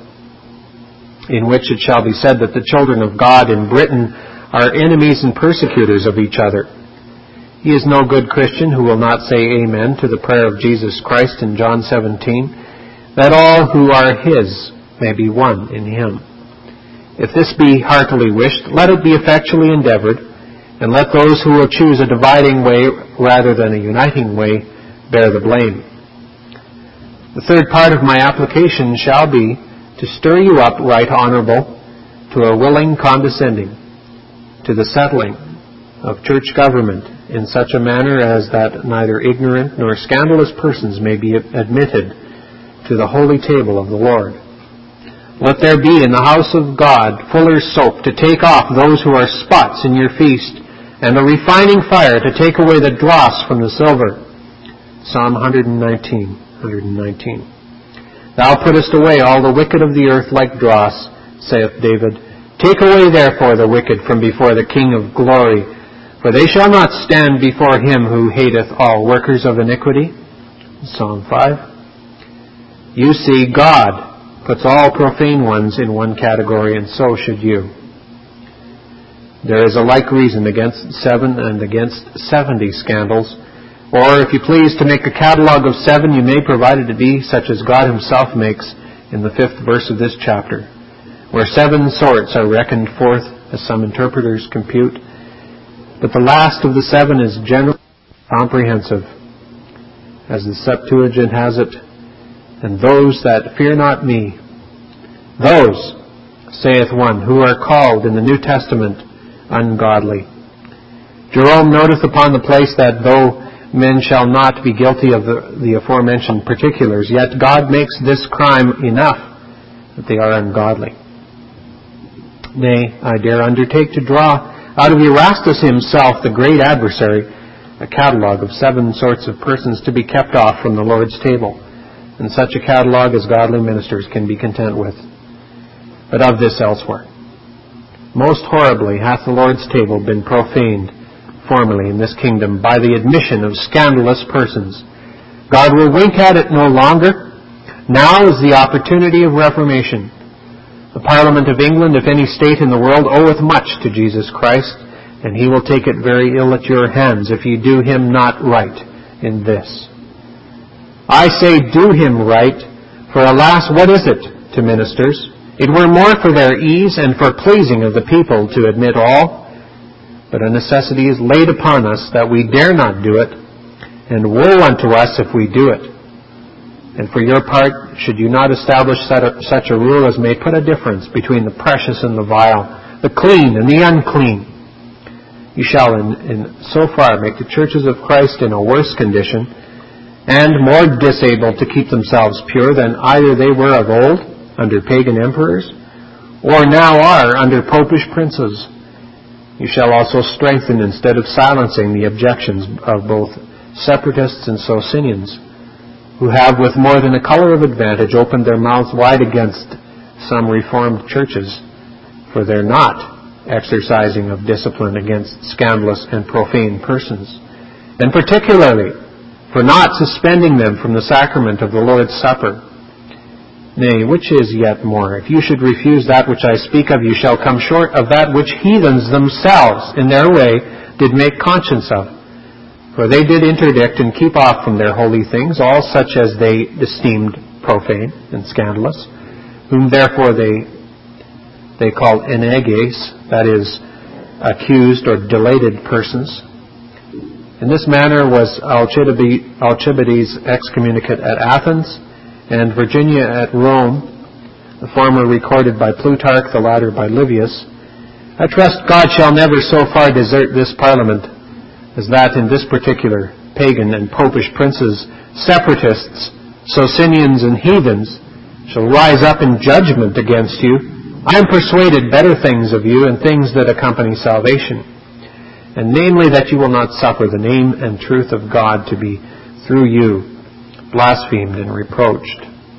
in which it shall be said that the children of God in Britain are enemies and persecutors of each other. He is no good Christian who will not say amen to the prayer of Jesus Christ in John seventeen, that all who are his may be one in him. If this be heartily wished, let it be effectually endeavored, and let those who will choose a dividing way rather than a uniting way bear the blame. The third part of my application shall be to stir you up, right honorable, to a willing condescending, to the settling of church government in such a manner as that neither ignorant nor scandalous persons may be admitted to the holy table of the Lord. Let there be in the house of God fuller's soap to take off those who are spots in your feast, and a refining fire to take away the dross from the silver. Psalm one nineteen. one nineteen. Thou puttest away all the wicked of the earth like dross, saith David. Take away therefore the wicked from before the King of glory, for they shall not stand before him who hateth all workers of iniquity. Psalm five. You see, God puts all profane ones in one category, and so should you. There is a like reason against seven and against seventy scandals. Or, if you please, to make a catalogue of seven, you may, provided it be such as God himself makes, in the fifth verse of this chapter, where seven sorts are reckoned forth, as some interpreters compute. But the last of the seven is generally comprehensive, as the Septuagint has it, and those that fear not me, those, saith one, who are called in the New Testament ungodly. Jerome noteth upon the place that though men shall not be guilty of the, the aforementioned particulars, yet God makes this crime enough that they are ungodly. Nay, I dare undertake to draw out of Erastus himself, the great adversary, a catalogue of seven sorts of persons to be kept off from the Lord's table, and such a catalogue as godly ministers can be content with. But of this elsewhere. Most horribly hath the Lord's table been profaned formerly in this kingdom by the admission of scandalous persons. God will wink at it no longer. Now is the opportunity of reformation. The Parliament of England, if any state in the world, oweth much to Jesus Christ, and he will take it very ill at your hands if ye do him not right in this. I say do him right, for alas, what is it to ministers? It were more for their ease and for pleasing of the people to admit all, but a necessity is laid upon us that we dare not do it, and woe unto us if we do it. And for your part, should you not establish such a rule as may put a difference between the precious and the vile, the clean and the unclean, you shall in, in so far make the churches of Christ in a worse condition, and more disabled to keep themselves pure than either they were of old, under pagan emperors, or now are under popish princes. You shall also strengthen instead of silencing the objections of both separatists and Socinians, who have with more than a color of advantage opened their mouths wide against some Reformed churches for their not exercising of discipline against scandalous and profane persons, and particularly for not suspending them from the sacrament of the Lord's Supper. Nay, which is yet more, if you should refuse that which I speak of, you shall come short of that which heathens themselves in their way did make conscience of. For they did interdict and keep off from their holy things all such as they esteemed profane and scandalous, whom therefore they they call eneges, that is, accused or delated persons. In this manner was Alcibiades excommunicate at Athens, and Virginia at Rome, the former recorded by Plutarch, the latter by Livius. I trust God shall never so far desert this Parliament as that in this particular pagan and popish princes, separatists, Socinians, and heathens shall rise up in judgment against you. I am persuaded better things of you and things that accompany salvation, and namely that you will not suffer the name and truth of God to be through you blasphemed and reproached.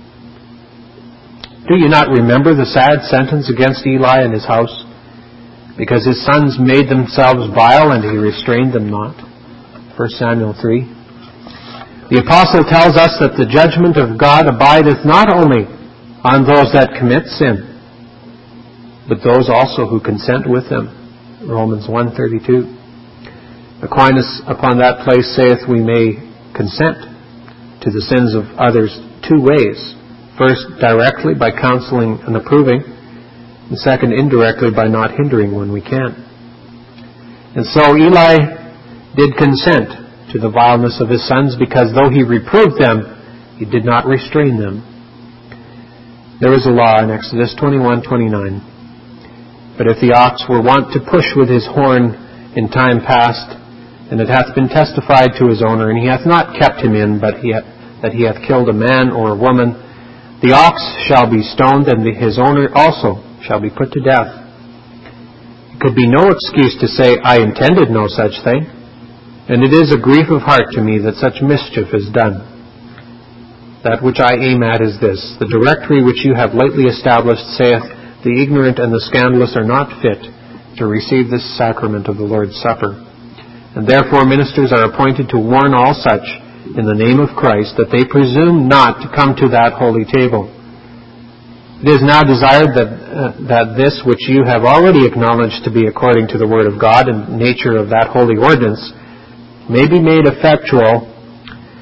Do you not remember the sad sentence against Eli and his house? Because his sons made themselves vile, and he restrained them not. First Samuel three. The apostle tells us that the judgment of God abideth not only on those that commit sin, but those also who consent with them. Romans one thirty-two. Aquinas upon that place saith we may consent to the sins of others two ways. First, directly by counseling and approving, and second, indirectly by not hindering when we can. And so Eli did consent to the vileness of his sons, because though he reproved them, he did not restrain them. There is a law in Exodus twenty-one twenty-nine. But if the ox were wont to push with his horn in time past, and it hath been testified to his owner, and he hath not kept him in, but he hath, that he hath killed a man or a woman, the ox shall be stoned, and his owner also shall be put to death. It could be no excuse to say, I intended no such thing, and it is a grief of heart to me that such mischief is done. That which I aim at is this: the directory which you have lately established saith, the ignorant and the scandalous are not fit to receive this sacrament of the Lord's Supper, and therefore ministers are appointed to warn all such in the name of Christ that they presume not to come to that holy table. It is now desired that, uh, that this which you have already acknowledged to be according to the Word of God and nature of that holy ordinance may be made effectual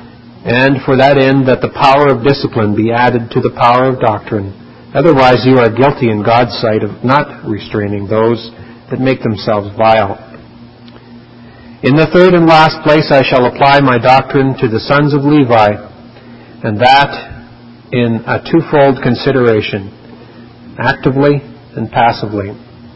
and for that end that the power of discipline be added to the power of doctrine. Otherwise you are guilty in God's sight of not restraining those that make themselves vile. In the third and last place I shall apply my doctrine to the sons of Levi, and that in a twofold consideration, actively and passively.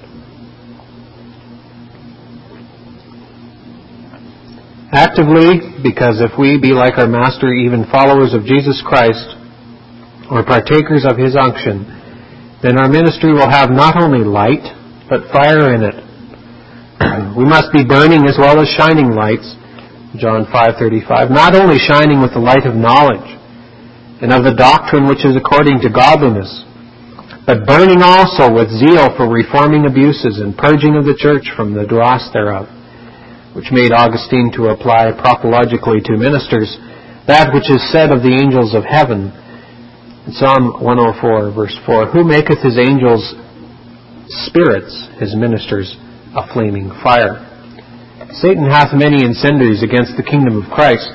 Actively, because if we be like our Master, even followers of Jesus Christ, or partakers of His unction, then our ministry will have not only light, but fire in it. We must be burning as well as shining lights, John five thirty-five, not only shining with the light of knowledge and of the doctrine which is according to godliness, but burning also with zeal for reforming abuses and purging of the church from the dross thereof, which made Augustine to apply propologically to ministers that which is said of the angels of heaven. In Psalm one oh four, verse four, who maketh his angels spirits, his ministers a flaming fire. Satan hath many incendiaries against the kingdom of Christ.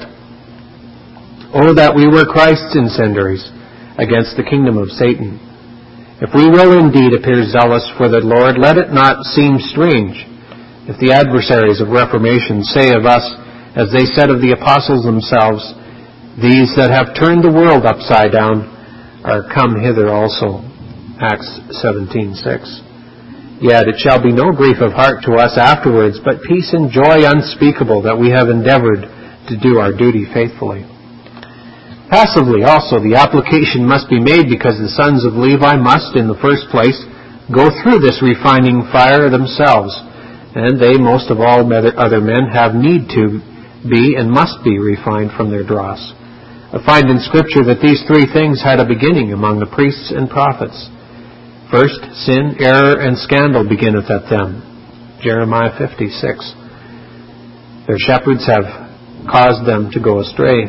Oh, that we were Christ's incendiaries against the kingdom of Satan. If we will indeed appear zealous for the Lord, let it not seem strange if the adversaries of Reformation say of us, as they said of the apostles themselves, these that have turned the world upside down are come hither also. Acts seventeen six. Yet it shall be no grief of heart to us afterwards, but peace and joy unspeakable, that we have endeavored to do our duty faithfully. Passively also, the application must be made because the sons of Levi must, in the first place, go through this refining fire themselves, and they, most of all other men, have need to be and must be refined from their dross. I find in Scripture that these three things had a beginning among the priests and prophets. First, sin, error, and scandal beginneth at them. Jeremiah fifty-six. Their shepherds have caused them to go astray.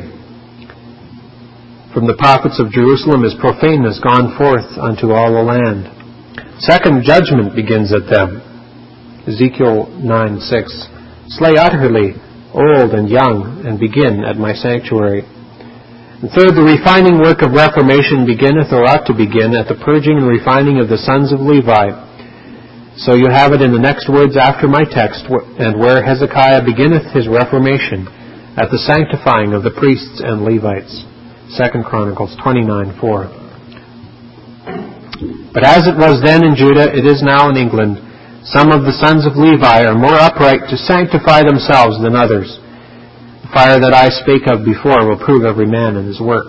From the prophets of Jerusalem is profaneness gone forth unto all the land. Second, judgment begins at them. Ezekiel nine six. Slay utterly old and young, and begin at my sanctuary. And third, the refining work of Reformation beginneth, or ought to begin, at the purging and refining of the sons of Levi. So you have it in the next words after my text, and where Hezekiah beginneth his Reformation, at the sanctifying of the priests and Levites. Second Chronicles twenty-nine four. But as it was then in Judah, it is now in England. Some of the sons of Levi are more upright to sanctify themselves than others. Fire that I spake of before will prove every man in his work.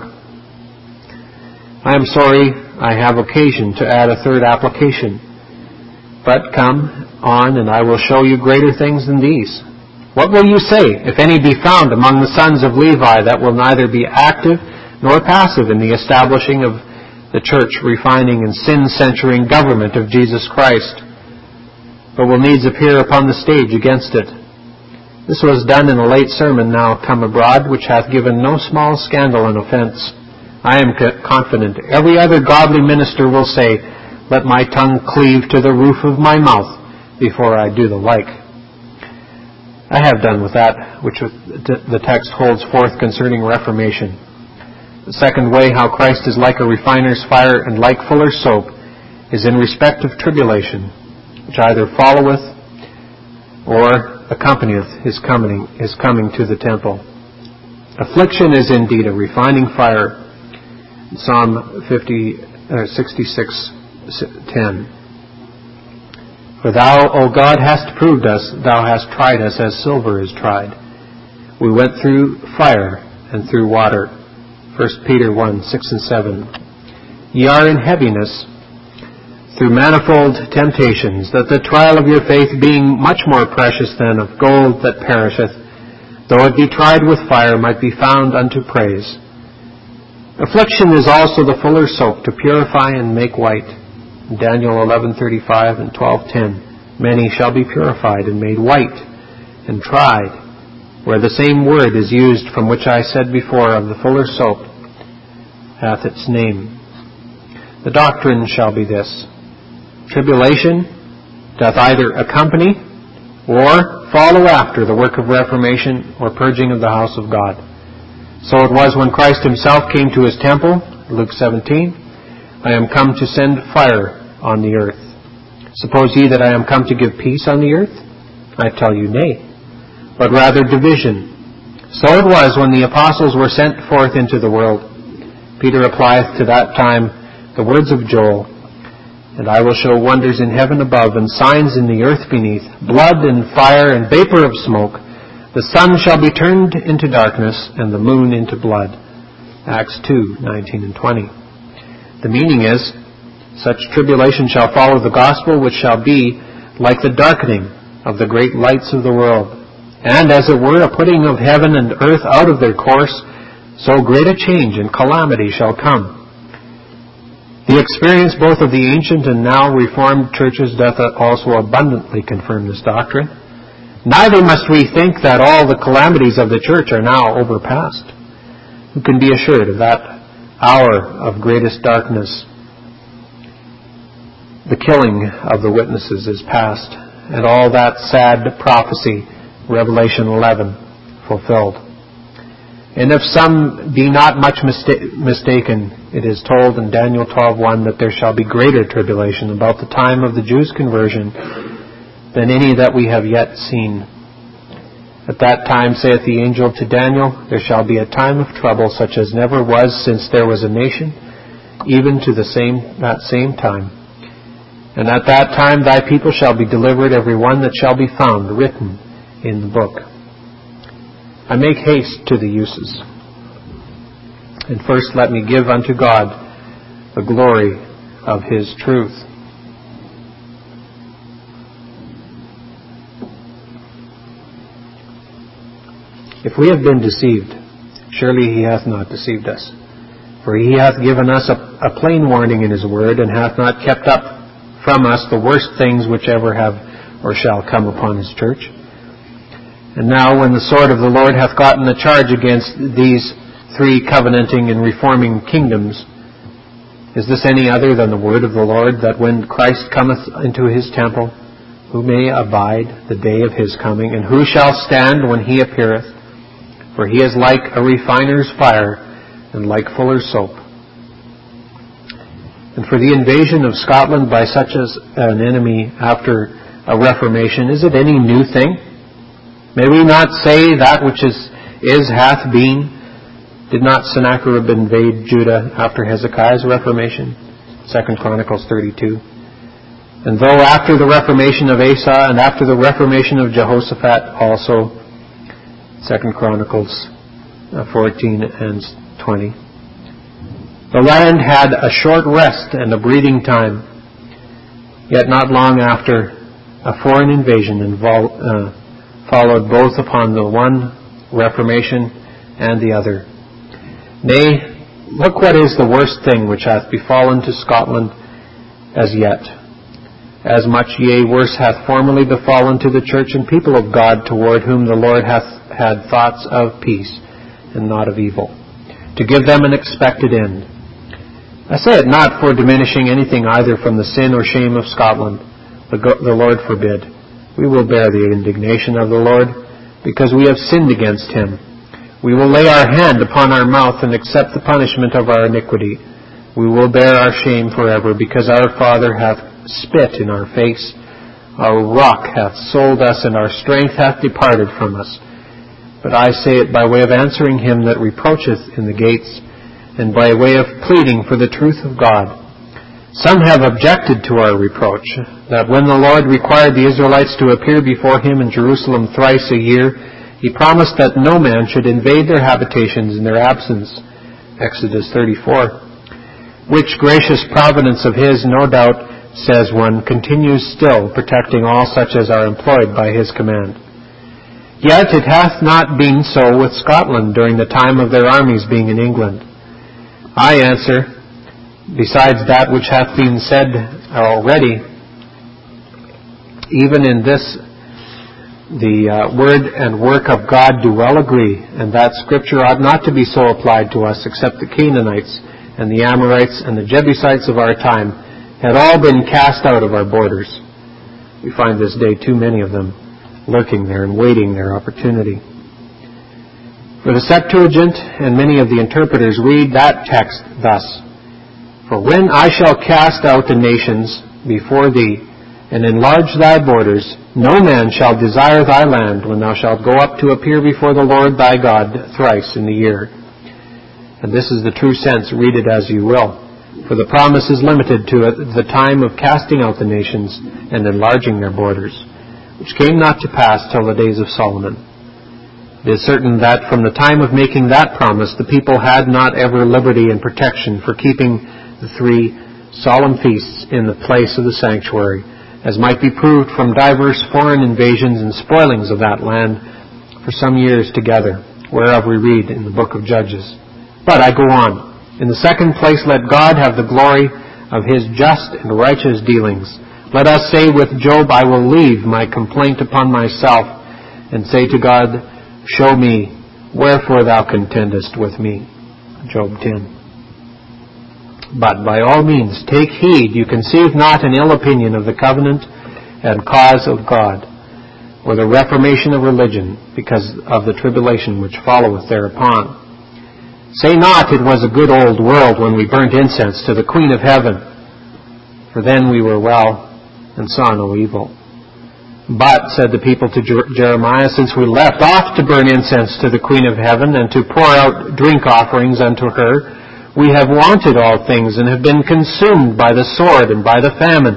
I am sorry I have occasion to add a third application. But come on, and I will show you greater things than these. What will you say, if any be found among the sons of Levi that will neither be active nor passive in the establishing of the church, refining and sin-censuring government of Jesus Christ, but will needs appear upon the stage against it? This was done in a late sermon now come abroad, which hath given no small scandal and offense. I am confident every other godly minister will say, let my tongue cleave to the roof of my mouth before I do the like. I have done with that which the text holds forth concerning Reformation. The second way how Christ is like a refiner's fire and like fuller's soap is in respect of tribulation, which either followeth or accompanieth his coming, his coming to the temple. Affliction is indeed a refining fire. Psalm fifty, uh, sixty-six ten. For thou, O God, hast proved us, thou hast tried us as silver is tried. We went through fire and through water. First Peter one six and seven. Ye are in heaviness through manifold temptations, that the trial of your faith, being much more precious than of gold that perisheth, though it be tried with fire, might be found unto praise. Affliction is also the fuller's soap to purify and make white. Daniel eleven thirty-five and twelve ten. Many shall be purified and made white and tried, where the same word is used from which I said before of the fuller's soap hath its name. The doctrine shall be this: tribulation doth either accompany or follow after the work of reformation or purging of the house of God. So it was when Christ himself came to his temple, Luke seventeen, I am come to send fire on the earth. Suppose ye that I am come to give peace on the earth? I tell you, nay, but rather division. So it was when the apostles were sent forth into the world. Peter applieth to that time the words of Joel, and I will show wonders in heaven above, and signs in the earth beneath, blood and fire and vapor of smoke. The sun shall be turned into darkness, and the moon into blood. Acts two, nineteen and twenty. The meaning is, such tribulation shall follow the gospel, which shall be like the darkening of the great lights of the world, and as it were a putting of heaven and earth out of their course, so great a change and calamity shall come. The experience both of the ancient and now reformed churches doth also abundantly confirm this doctrine. Neither must we think that all the calamities of the church are now overpast. Who can be assured of that hour of greatest darkness? The killing of the witnesses is past, and all that sad prophecy, Revelation eleven, fulfilled. And if some be not much mista- mistaken, it is told in Daniel twelve one that there shall be greater tribulation about the time of the Jews' conversion than any that we have yet seen. At that time, saith the angel to Daniel, there shall be a time of trouble such as never was since there was a nation, even to the same that same time. And at that time thy people shall be delivered, every one that shall be found written in the book. I make haste to the uses. And first let me give unto God the glory of his truth. If we have been deceived, surely he hath not deceived us. For he hath given us a, a plain warning in his word, and hath not kept up from us the worst things which ever have or shall come upon his church. And now when the sword of the Lord hath gotten the charge against these three covenanting and reforming kingdoms, is this any other than the word of the Lord, that when Christ cometh into his temple, who may abide the day of his coming, and who shall stand when he appeareth? For he is like a refiner's fire, and like fuller's soap. And for the invasion of Scotland by such as an enemy after a reformation, is it any new thing? May we not say that which is, is hath been? Did not Sennacherib invade Judah after Hezekiah's reformation? Second Chronicles thirty-two. And though after the reformation of Asa and after the reformation of Jehoshaphat also, Second Chronicles fourteen and twenty. The land had a short rest and a breathing time, yet not long after a foreign invasion involved, uh, followed both upon the one reformation and the other. Nay, look what is the worst thing which hath befallen to Scotland as yet. As much, yea, worse hath formerly befallen to the church and people of God, toward whom the Lord hath had thoughts of peace and not of evil, to give them an expected end. I say it not for diminishing anything either from the sin or shame of Scotland. The, go- the Lord forbid. We will bear the indignation of the Lord, because we have sinned against him. We will lay our hand upon our mouth and accept the punishment of our iniquity. We will bear our shame forever, because our Father hath spit in our face. Our rock hath sold us, and our strength hath departed from us. But I say it by way of answering him that reproacheth in the gates, and by way of pleading for the truth of God. Some have objected to our reproach, that when the Lord required the Israelites to appear before him in Jerusalem thrice a year, he promised that no man should invade their habitations in their absence. Exodus thirty-four. Which gracious providence of his, no doubt, says one, continues still, protecting all such as are employed by his command. Yet it hath not been so with Scotland during the time of their armies being in England. I answer, besides that which hath been said already, even in this the uh, word and work of God do well agree, and that Scripture ought not to be so applied to us, except the Canaanites and the Amorites and the Jebusites of our time had all been cast out of our borders. We find this day too many of them lurking there and waiting their opportunity. For the Septuagint and many of the interpreters read that text thus: For when I shall cast out the nations before thee, and enlarge thy borders, no man shall desire thy land when thou shalt go up to appear before the Lord thy God thrice in the year. And this is the true sense, read it as you will. For the promise is limited to the time of casting out the nations and enlarging their borders, which came not to pass till the days of Solomon. It is certain that from the time of making that promise, the people had not ever liberty and protection for keeping the three solemn feasts in the place of the sanctuary, as might be proved from divers foreign invasions and spoilings of that land for some years together, whereof we read in the book of Judges. But I go on. In the second place, let God have the glory of his just and righteous dealings. Let us say with Job, I will leave my complaint upon myself, and say to God, show me wherefore thou contendest with me. Job ten. But by all means take heed you conceive not an ill opinion of the covenant and cause of God, or the reformation of religion, because of the tribulation which followeth thereupon. Say not it was a good old world when we burnt incense to the Queen of Heaven, for then we were well and saw no evil. But, said the people to Jer- Jeremiah, since we left off to burn incense to the Queen of Heaven and to pour out drink offerings unto her, we have wanted all things and have been consumed by the sword and by the famine.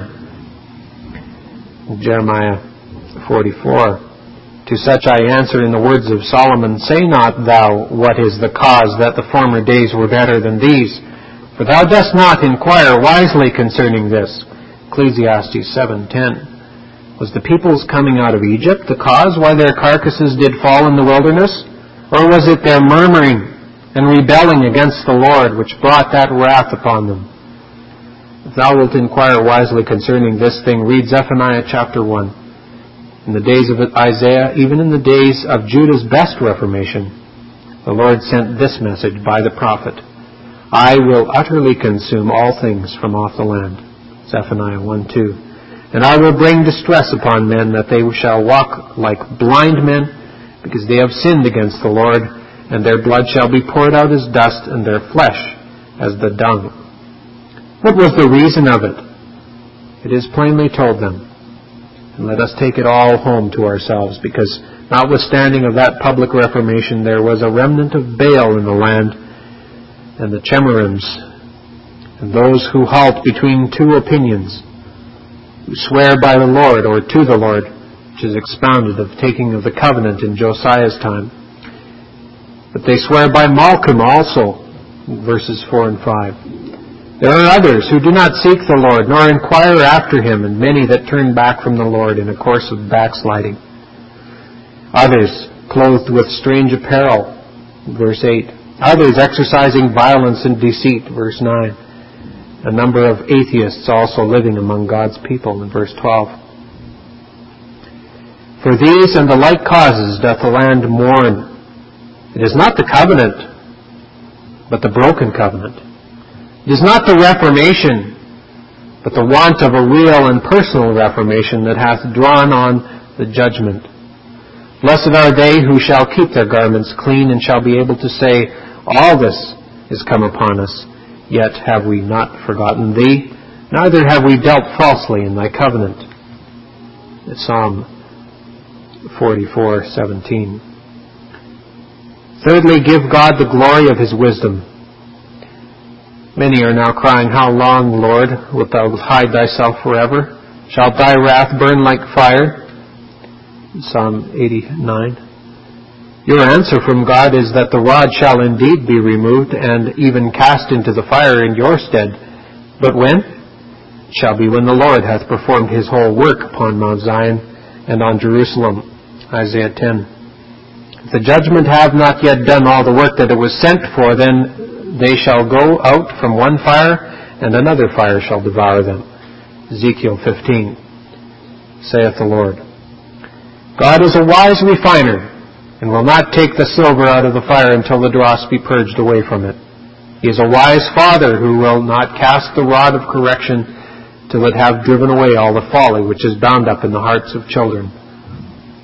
Jeremiah forty-four. To such I answer in the words of Solomon, say not thou, what is the cause that the former days were better than these? For thou dost not inquire wisely concerning this. Ecclesiastes seven ten. Was the people's coming out of Egypt the cause why their carcasses did fall in the wilderness? Or was it their murmuring and rebelling against the Lord which brought that wrath upon them? If thou wilt inquire wisely concerning this thing, read Zephaniah chapter one. In the days of Isaiah, even in the days of Judah's best reformation, the Lord sent this message by the prophet: I will utterly consume all things from off the land. Zephaniah one two. And I will bring distress upon men, that they shall walk like blind men, because they have sinned against the Lord, and their blood shall be poured out as dust, and their flesh as the dung. What was the reason of it? It is plainly told them. And let us take it all home to ourselves, because notwithstanding of that public reformation, there was a remnant of Baal in the land, and the Chemarims, and those who halt between two opinions, who swear by the Lord, or to the Lord, which is expounded of taking of the covenant in Josiah's time. But they swear by Malcham also, verses four and five. There are others who do not seek the Lord, nor inquire after him, and many that turn back from the Lord in a course of backsliding. Others clothed with strange apparel, verse eight. Others exercising violence and deceit, verse nine. A number of atheists also living among God's people, in verse twelve. For these and the like causes doth the land mourn. It is not the covenant, but the broken covenant. It is not the reformation, but the want of a real and personal reformation that hath drawn on the judgment. Blessed are they who shall keep their garments clean, and shall be able to say, all this is come upon us. Yet have we not forgotten thee, neither have we dealt falsely in thy covenant. It's Psalm forty-four seventeen. Thirdly, give God the glory of his wisdom. Many are now crying, how long, Lord, wilt thou hide thyself forever? Shall thy wrath burn like fire? Psalm eighty-nine. Your answer from God is that the rod shall indeed be removed and even cast into the fire in your stead. But when? It shall be when the Lord hath performed his whole work upon Mount Zion and on Jerusalem. Isaiah ten. If the judgment have not yet done all the work that it was sent for, then they shall go out from one fire, and another fire shall devour them. Ezekiel fifteen. Saith the Lord. God is a wise refiner, and will not take the silver out of the fire until the dross be purged away from it. He is a wise father who will not cast the rod of correction till it have driven away all the folly which is bound up in the hearts of children.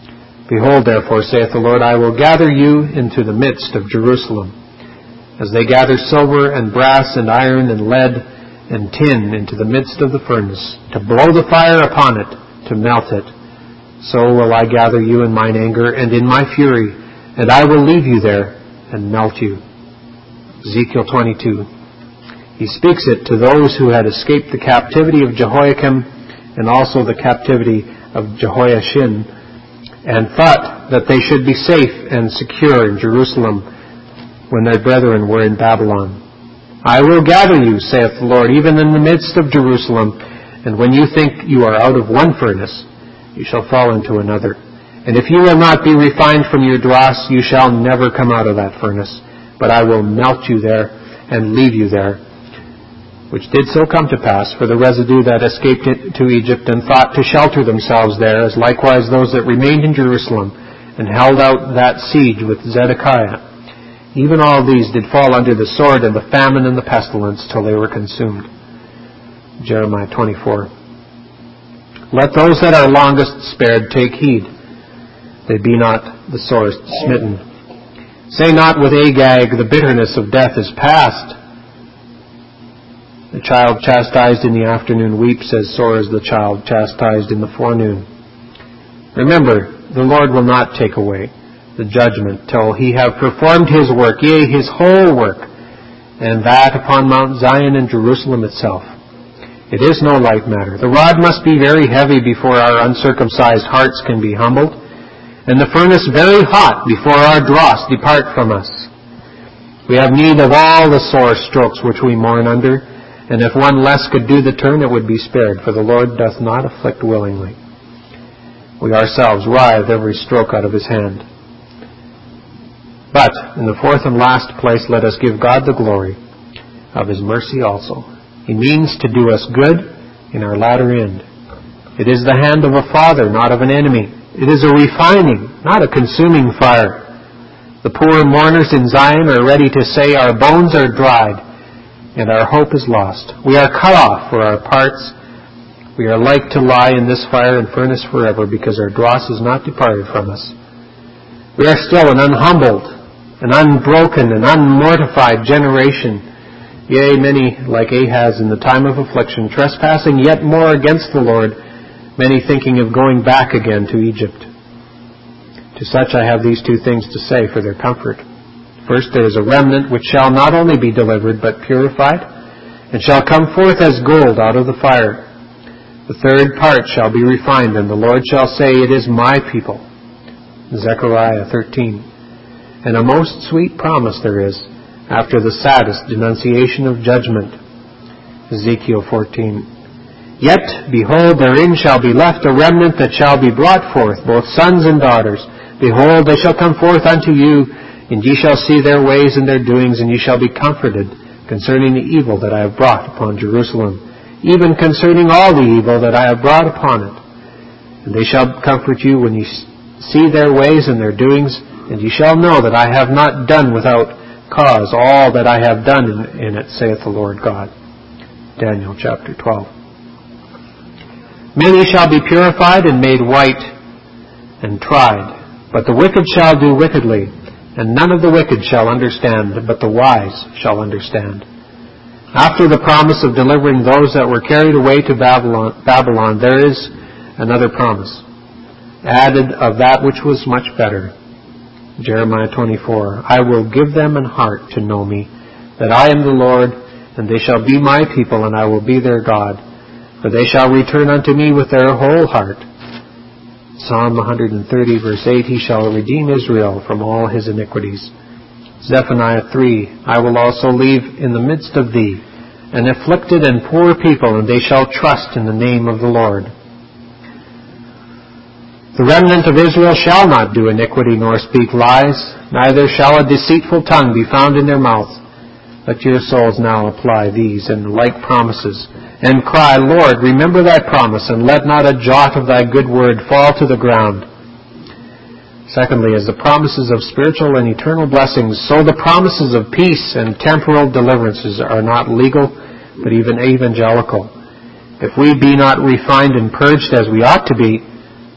Behold, therefore, saith the Lord, I will gather you into the midst of Jerusalem, as they gather silver and brass and iron and lead and tin into the midst of the furnace, to blow the fire upon it, to melt it. So will I gather you in mine anger and in my fury, and I will leave you there and melt you. Ezekiel twenty-two. He speaks it to those who had escaped the captivity of Jehoiakim and also the captivity of Jehoiachin, and thought that they should be safe and secure in Jerusalem when their brethren were in Babylon. I will gather you, saith the Lord, even in the midst of Jerusalem, and when you think you are out of one furnace, you shall fall into another. And if you will not be refined from your dross, you shall never come out of that furnace, but I will melt you there and leave you there. Which did so come to pass for the residue that escaped to Egypt and thought to shelter themselves there, as likewise those that remained in Jerusalem and held out that siege with Zedekiah. Even all these did fall under the sword and the famine and the pestilence till they were consumed. Jeremiah twenty-four. Let those that are longest spared take heed, they be not the sorest smitten. Say not with Agag, the bitterness of death is past. The child chastised in the afternoon weeps as sore as the child chastised in the forenoon. Remember, the Lord will not take away the judgment till he have performed his work, yea, his whole work, and that upon Mount Zion and Jerusalem itself. It is no light matter. The rod must be very heavy before our uncircumcised hearts can be humbled, and the furnace very hot before our dross depart from us. We have need of all the sore strokes which we mourn under, and if one less could do the turn, it would be spared, for the Lord doth not afflict willingly. We ourselves writhe every stroke out of his hand. But, in the fourth and last place, let us give God the glory of his mercy also. He means to do us good in our latter end. It is the hand of a father, not of an enemy. It is a refining, not a consuming fire. The poor mourners in Zion are ready to say, our bones are dried, and our hope is lost. We are cut off for our parts. We are like to lie in this fire and furnace forever, because our dross is not departed from us. We are still an unhumbled, an unbroken, and unmortified generation. Yea, many like Ahaz in the time of affliction, trespassing yet more against the Lord, many thinking of going back again to Egypt. To such I have these two things to say for their comfort. First, there is a remnant which shall not only be delivered, but purified, and shall come forth as gold out of the fire. The third part shall be refined, and the Lord shall say, it is my people. Zechariah thirteen. And a most sweet promise there is, after the saddest denunciation of judgment. Ezekiel fourteen. Yet, behold, therein shall be left a remnant that shall be brought forth, both sons and daughters. Behold, they shall come forth unto you, and ye shall see their ways and their doings, and ye shall be comforted concerning the evil that I have brought upon Jerusalem, even concerning all the evil that I have brought upon it. And they shall comfort you when ye see their ways and their doings, and ye shall know that I have not done without cause all that I have done in, in it, saith the Lord God. Daniel chapter twelve. Many shall be purified and made white and tried, but the wicked shall do wickedly, and none of the wicked shall understand, but the wise shall understand. After the promise of delivering those that were carried away to Babylon, Babylon, there is another promise, added of that which was much better. Jeremiah twenty-four. I will give them an heart to know me, that I am the Lord, and they shall be my people, and I will be their God. For they shall return unto me with their whole heart. Psalm one thirty, verse eight, he shall redeem Israel from all his iniquities. Zephaniah three, I will also leave in the midst of thee an afflicted and poor people, and they shall trust in the name of the Lord. The remnant of Israel shall not do iniquity nor speak lies, neither shall a deceitful tongue be found in their mouth. Let your souls now apply these and like promises, and cry, Lord, remember thy promise, and let not a jot of thy good word fall to the ground. Secondly, as the promises of spiritual and eternal blessings, so the promises of peace and temporal deliverances are not legal, but even evangelical. If we be not refined and purged as we ought to be,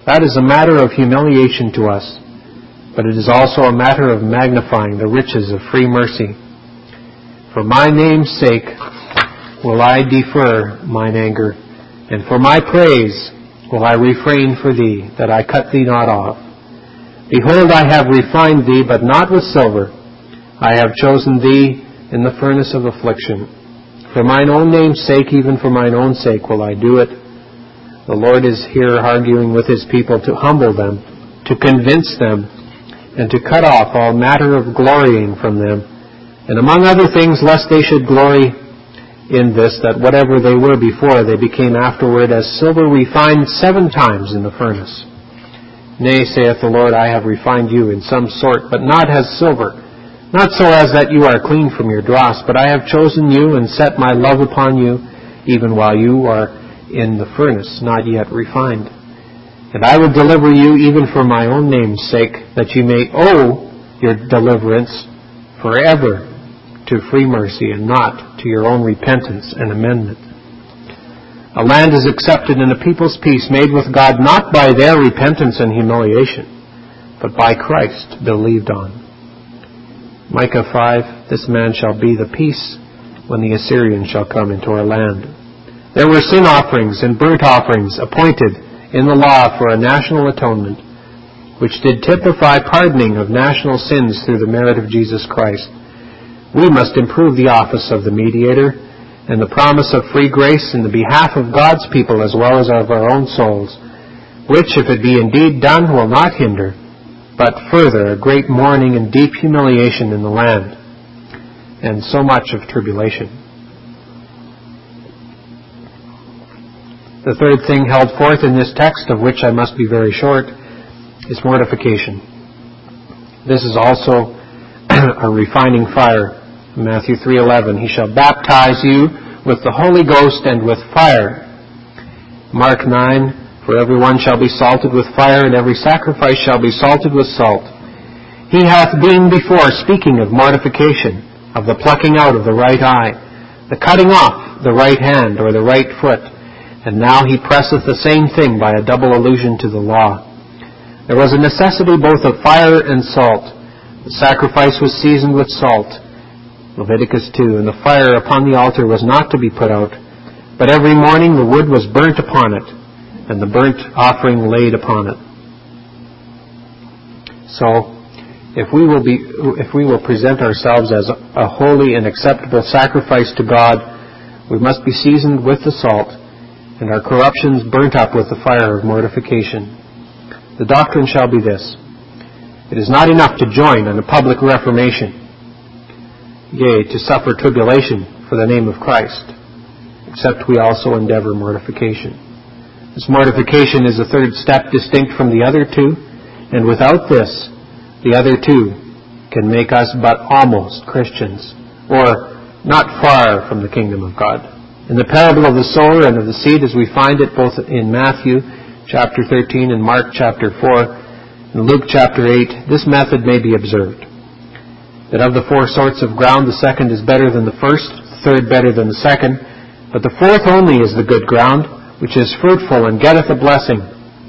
That is a matter of humiliation to us, but it is also a matter of magnifying the riches of free mercy. For my name's sake will I defer mine anger, and for my praise will I refrain for thee, that I cut thee not off. Behold, I have refined thee, but not with silver. I have chosen thee in the furnace of affliction. For mine own name's sake, even for mine own sake, will I do it. The Lord is here arguing with his people to humble them, to convince them, and to cut off all matter of glorying from them, and among other things, lest they should glory in this, that whatever they were before, they became afterward as silver refined seven times in the furnace. Nay, saith the Lord, I have refined you in some sort, but not as silver, not so as that you are clean from your dross, but I have chosen you and set my love upon you, even while you are in the furnace, not yet refined. And I will deliver you even for my own name's sake, that you may owe your deliverance forever to free mercy, and not to your own repentance and amendment. A land is accepted and a people's peace made with God, not by their repentance and humiliation, but by Christ believed on. Micah five, this man shall be the peace when the Assyrian shall come into our land. There were sin offerings and burnt offerings appointed in the law for a national atonement, which did typify pardoning of national sins through the merit of Jesus Christ. We must improve the office of the mediator and the promise of free grace in the behalf of God's people as well as of our own souls, which, if it be indeed done, will not hinder, but further a great mourning and deep humiliation in the land, and so much of tribulation. The third thing held forth in this text, of which I must be very short, is mortification. This is also a refining fire. Matthew three eleven, he shall baptize you with the Holy Ghost and with fire. Mark nine, for every one shall be salted with fire, and every sacrifice shall be salted with salt. He hath been before speaking of mortification, of the plucking out of the right eye, the cutting off the right hand or the right foot, and now he presseth the same thing by a double allusion to the law. There was a necessity both of fire and salt. The sacrifice was seasoned with salt, Leviticus two, and the fire upon the altar was not to be put out, but every morning the wood was burnt upon it, and the burnt offering laid upon it. So, if we will be, if we will present ourselves as a holy and acceptable sacrifice to God, we must be seasoned with the salt, and our corruptions burnt up with the fire of mortification. The doctrine shall be this: it is not enough to join in a public reformation, yea, to suffer tribulation for the name of Christ, except we also endeavor mortification. This mortification is a third step distinct from the other two, and without this, the other two can make us but almost Christians, or not far from the kingdom of God. In the parable of the sower and of the seed, as we find it both in Matthew chapter thirteen and Mark chapter four and Luke chapter eight, this method may be observed: that of the four sorts of ground, the second is better than the first, the third better than the second, but the fourth only is the good ground, which is fruitful and getteth a blessing.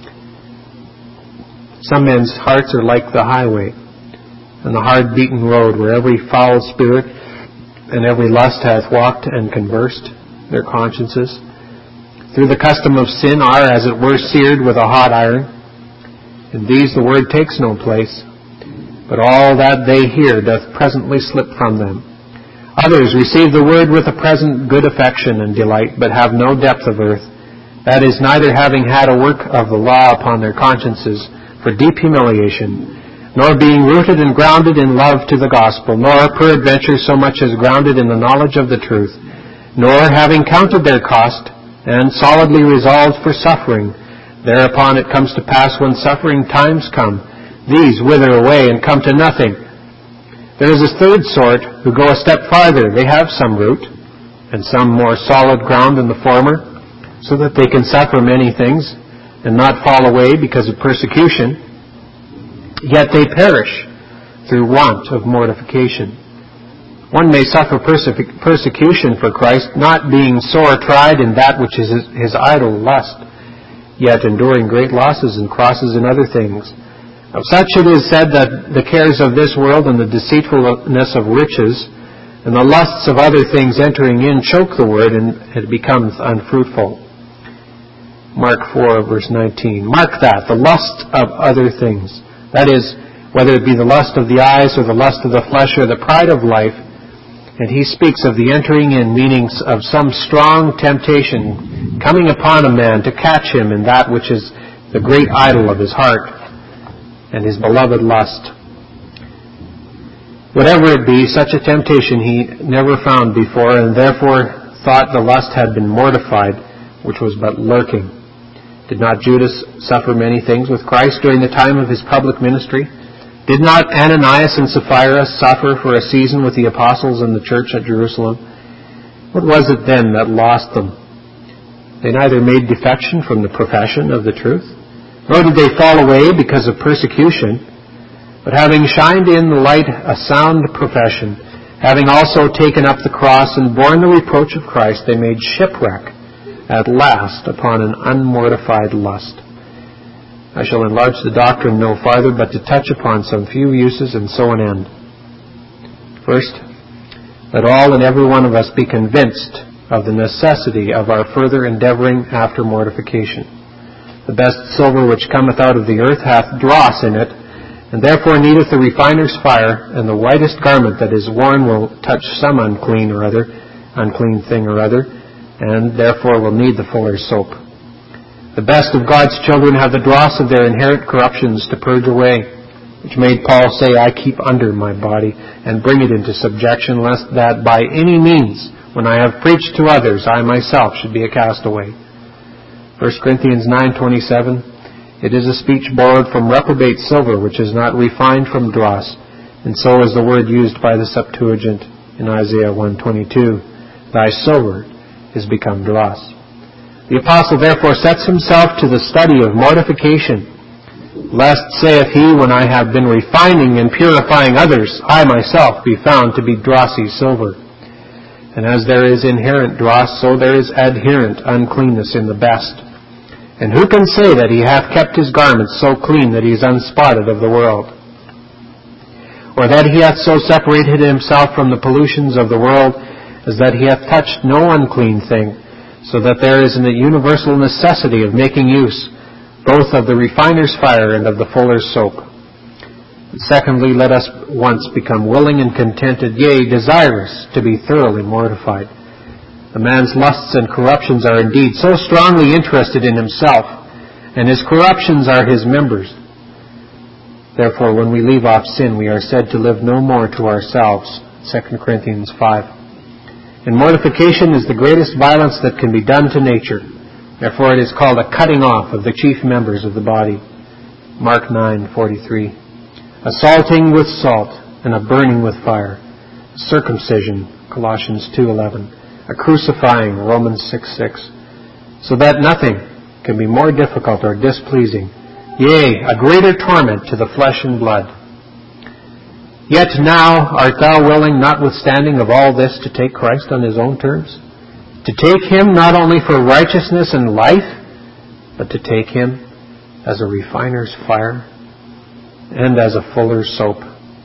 Some men's hearts are like the highway, and the hard-beaten road, where every foul spirit and every lust hath walked and conversed. Their consciences, through the custom of sin, are, as it were, seared with a hot iron. In these the word takes no place, but all that they hear doth presently slip from them. Others receive the word with a present good affection and delight, but have no depth of earth, that is, neither having had a work of the law upon their consciences for deep humiliation, nor being rooted and grounded in love to the gospel, nor peradventure so much as grounded in the knowledge of the truth, nor having counted their cost, and solidly resolved for suffering. Thereupon it comes to pass, when suffering times come, these wither away and come to nothing. There is a third sort who go a step farther. They have some root, and some more solid ground than the former, so that they can suffer many things, and not fall away because of persecution. Yet they perish through want of mortification. One may suffer perse- persecution for Christ, not being sore tried in that which is his, his idle lust, yet enduring great losses and crosses and other things. Of such it is said that the cares of this world and the deceitfulness of riches and the lusts of other things entering in choke the word, and it becomes unfruitful. Mark four, verse nineteen. Mark that, the lust of other things. That is, whether it be the lust of the eyes or the lust of the flesh or the pride of life. And he speaks of the entering in, meaning of some strong temptation coming upon a man to catch him in that which is the great idol of his heart and his beloved lust. Whatever it be, such a temptation he never found before, and therefore thought the lust had been mortified, which was but lurking. Did not Judas suffer many things with Christ during the time of his public ministry? Did not Ananias and Sapphira suffer for a season with the apostles in the church at Jerusalem? What was it then that lost them? They neither made defection from the profession of the truth, nor did they fall away because of persecution, but having shined in the light a sound profession, having also taken up the cross and borne the reproach of Christ, they made shipwreck at last upon an unmortified lust. I shall enlarge the doctrine no farther, but to touch upon some few uses and so an end. First, let all and every one of us be convinced of the necessity of our further endeavoring after mortification. The best silver which cometh out of the earth hath dross in it, and therefore needeth the refiner's fire, and the whitest garment that is worn will touch some unclean or other, unclean thing or other, and therefore will need the fuller's soap. The best of God's children have the dross of their inherent corruptions to purge away, which made Paul say, I keep under my body, and bring it into subjection, lest that by any means, when I have preached to others, I myself should be a castaway. First Corinthians nine twenty-seven, it is a speech borrowed from reprobate silver, which is not refined from dross, and so is the word used by the Septuagint in Isaiah one twenty-two, thy silver is become dross. The apostle therefore sets himself to the study of mortification, lest, saith he, when I have been refining and purifying others, I myself be found to be drossy silver. And as there is inherent dross, so there is adherent uncleanness in the best. And who can say that he hath kept his garments so clean that he is unspotted of the world? Or that he hath so separated himself from the pollutions of the world, as that he hath touched no unclean thing, so that there is an universal necessity of making use both of the refiner's fire and of the fuller's soap. Secondly, let us once become willing and contented, yea, desirous to be thoroughly mortified. A man's lusts and corruptions are indeed so strongly interested in himself, and his corruptions are his members. Therefore, when we leave off sin, we are said to live no more to ourselves. Second Corinthians five. And mortification is the greatest violence that can be done to nature. Therefore, it is called a cutting off of the chief members of the body. Mark nine forty-three. A salting with salt and a burning with fire. Circumcision, Colossians two eleven. A crucifying, Romans six six, so that nothing can be more difficult or displeasing, yea, a greater torment to the flesh and blood. Yet now art thou willing, notwithstanding of all this, to take Christ on his own terms? To take him not only for righteousness and life, but to take him as a refiner's fire and as a fuller's soap.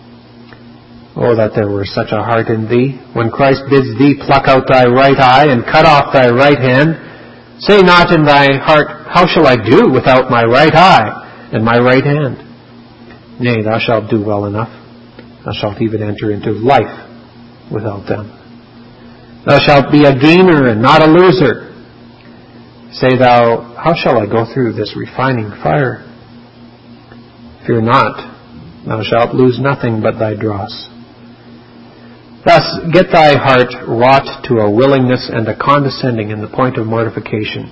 Oh, that there were such a heart in thee, when Christ bids thee pluck out thy right eye and cut off thy right hand. Say not in thy heart, how shall I do without my right eye and my right hand? Nay, thou shalt do well enough. Thou shalt even enter into life without them. Thou shalt be a gainer and not a loser. Say thou, how shall I go through this refining fire? Fear not, thou shalt lose nothing but thy dross. Thus, get thy heart wrought to a willingness and a condescending in the point of mortification.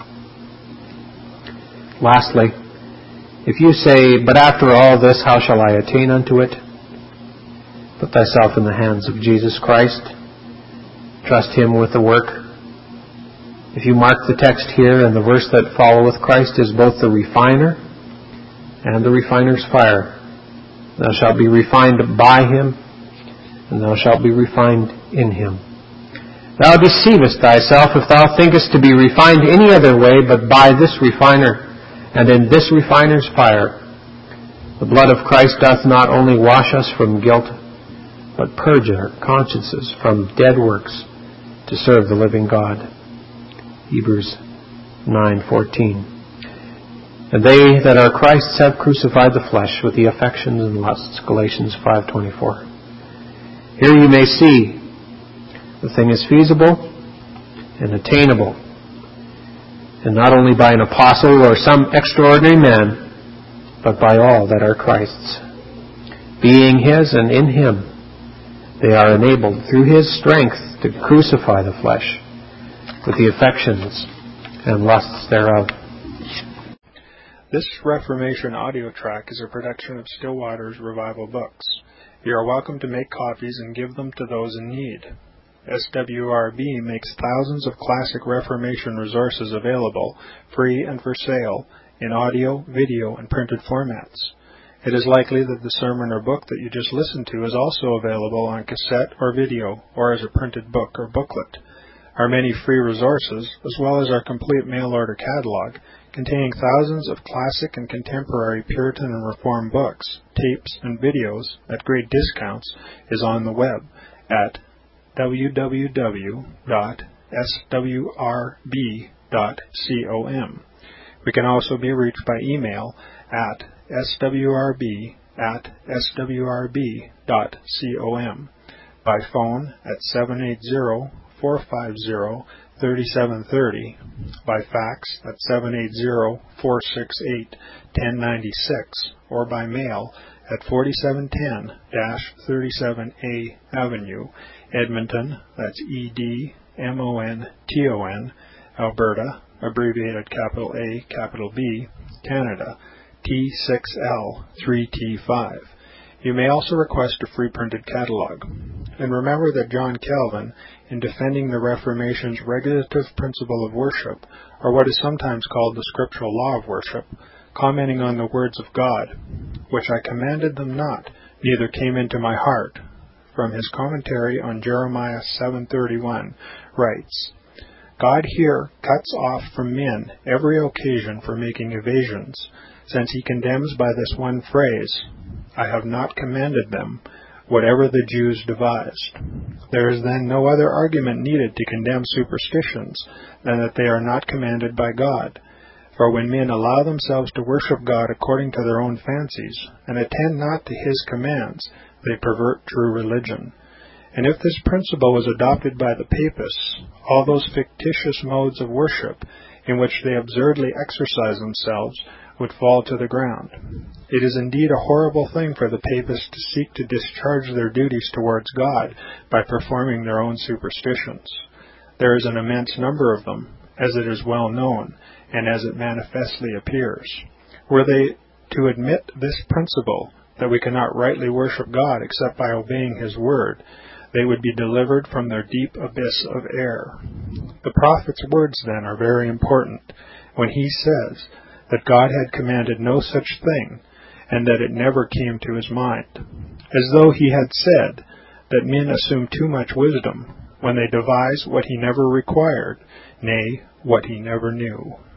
Lastly, if you say, but after all this, how shall I attain unto it? Put thyself in the hands of Jesus Christ. Trust him with the work. If you mark the text here, and the verse that followeth, Christ is both the refiner and the refiner's fire. Thou shalt be refined by him, and thou shalt be refined in him. Thou deceivest thyself if thou thinkest to be refined any other way but by this refiner, and in this refiner's fire. The blood of Christ doth not only wash us from guilt, but purge our consciences from dead works to serve the living God. Hebrews nine fourteen. And they that are Christ's have crucified the flesh with the affections and lusts. Galatians five twenty-four. Here you may see the thing is feasible and attainable, and not only by an apostle or some extraordinary man, but by all that are Christ's. Being His and in Him, they are enabled through His strength to crucify the flesh with the affections and lusts thereof. This Reformation audio track is a production of Stillwater's Revival Books. You are welcome to make copies and give them to those in need. S W R B makes thousands of classic Reformation resources available, free and for sale, in audio, video, and printed formats. It is likely that the sermon or book that you just listened to is also available on cassette or video, or as a printed book or booklet. Our many free resources, as well as our complete mail-order catalog, containing thousands of classic and contemporary Puritan and Reformed books, tapes, and videos at great discounts, is on the web at w w w dot s w r b dot com. We can also be reached by email at s w r b at s w r b dot com, by phone at seven eight zero, four five zero, three seven three zero, by fax at seven eight zero, four six eight, one zero nine six, or by mail at forty-seven ten thirty-seven A Avenue, Edmonton, that's E D M O N T O N, Alberta, abbreviated capital A, capital B, Canada, T six L three T five. You may also request a free printed catalog. And remember that John Calvin, in defending the Reformation's regulative principle of worship, or what is sometimes called the scriptural law of worship, commenting on the words of God, which I commanded them not, neither came into my heart, from his commentary on Jeremiah seven thirty-one, writes, God here cuts off from men every occasion for making evasions, since he condemns by this one phrase, I have not commanded them, whatever the Jews devised. There is then no other argument needed to condemn superstitions than that they are not commanded by God. For when men allow themselves to worship God according to their own fancies, and attend not to his commands, they pervert true religion. And if this principle was adopted by the papists, all those fictitious modes of worship in which they absurdly exercise themselves would fall to the ground. It is indeed a horrible thing for the papists to seek to discharge their duties towards God by performing their own superstitions. There is an immense number of them, as it is well known, and as it manifestly appears. Were they to admit this principle, that we cannot rightly worship God except by obeying his word, they would be delivered from their deep abyss of error. The prophet's words, then, are very important when he says that God had commanded no such thing, and that it never came to his mind, as though he had said that men assume too much wisdom when they devise what he never required, nay, what he never knew.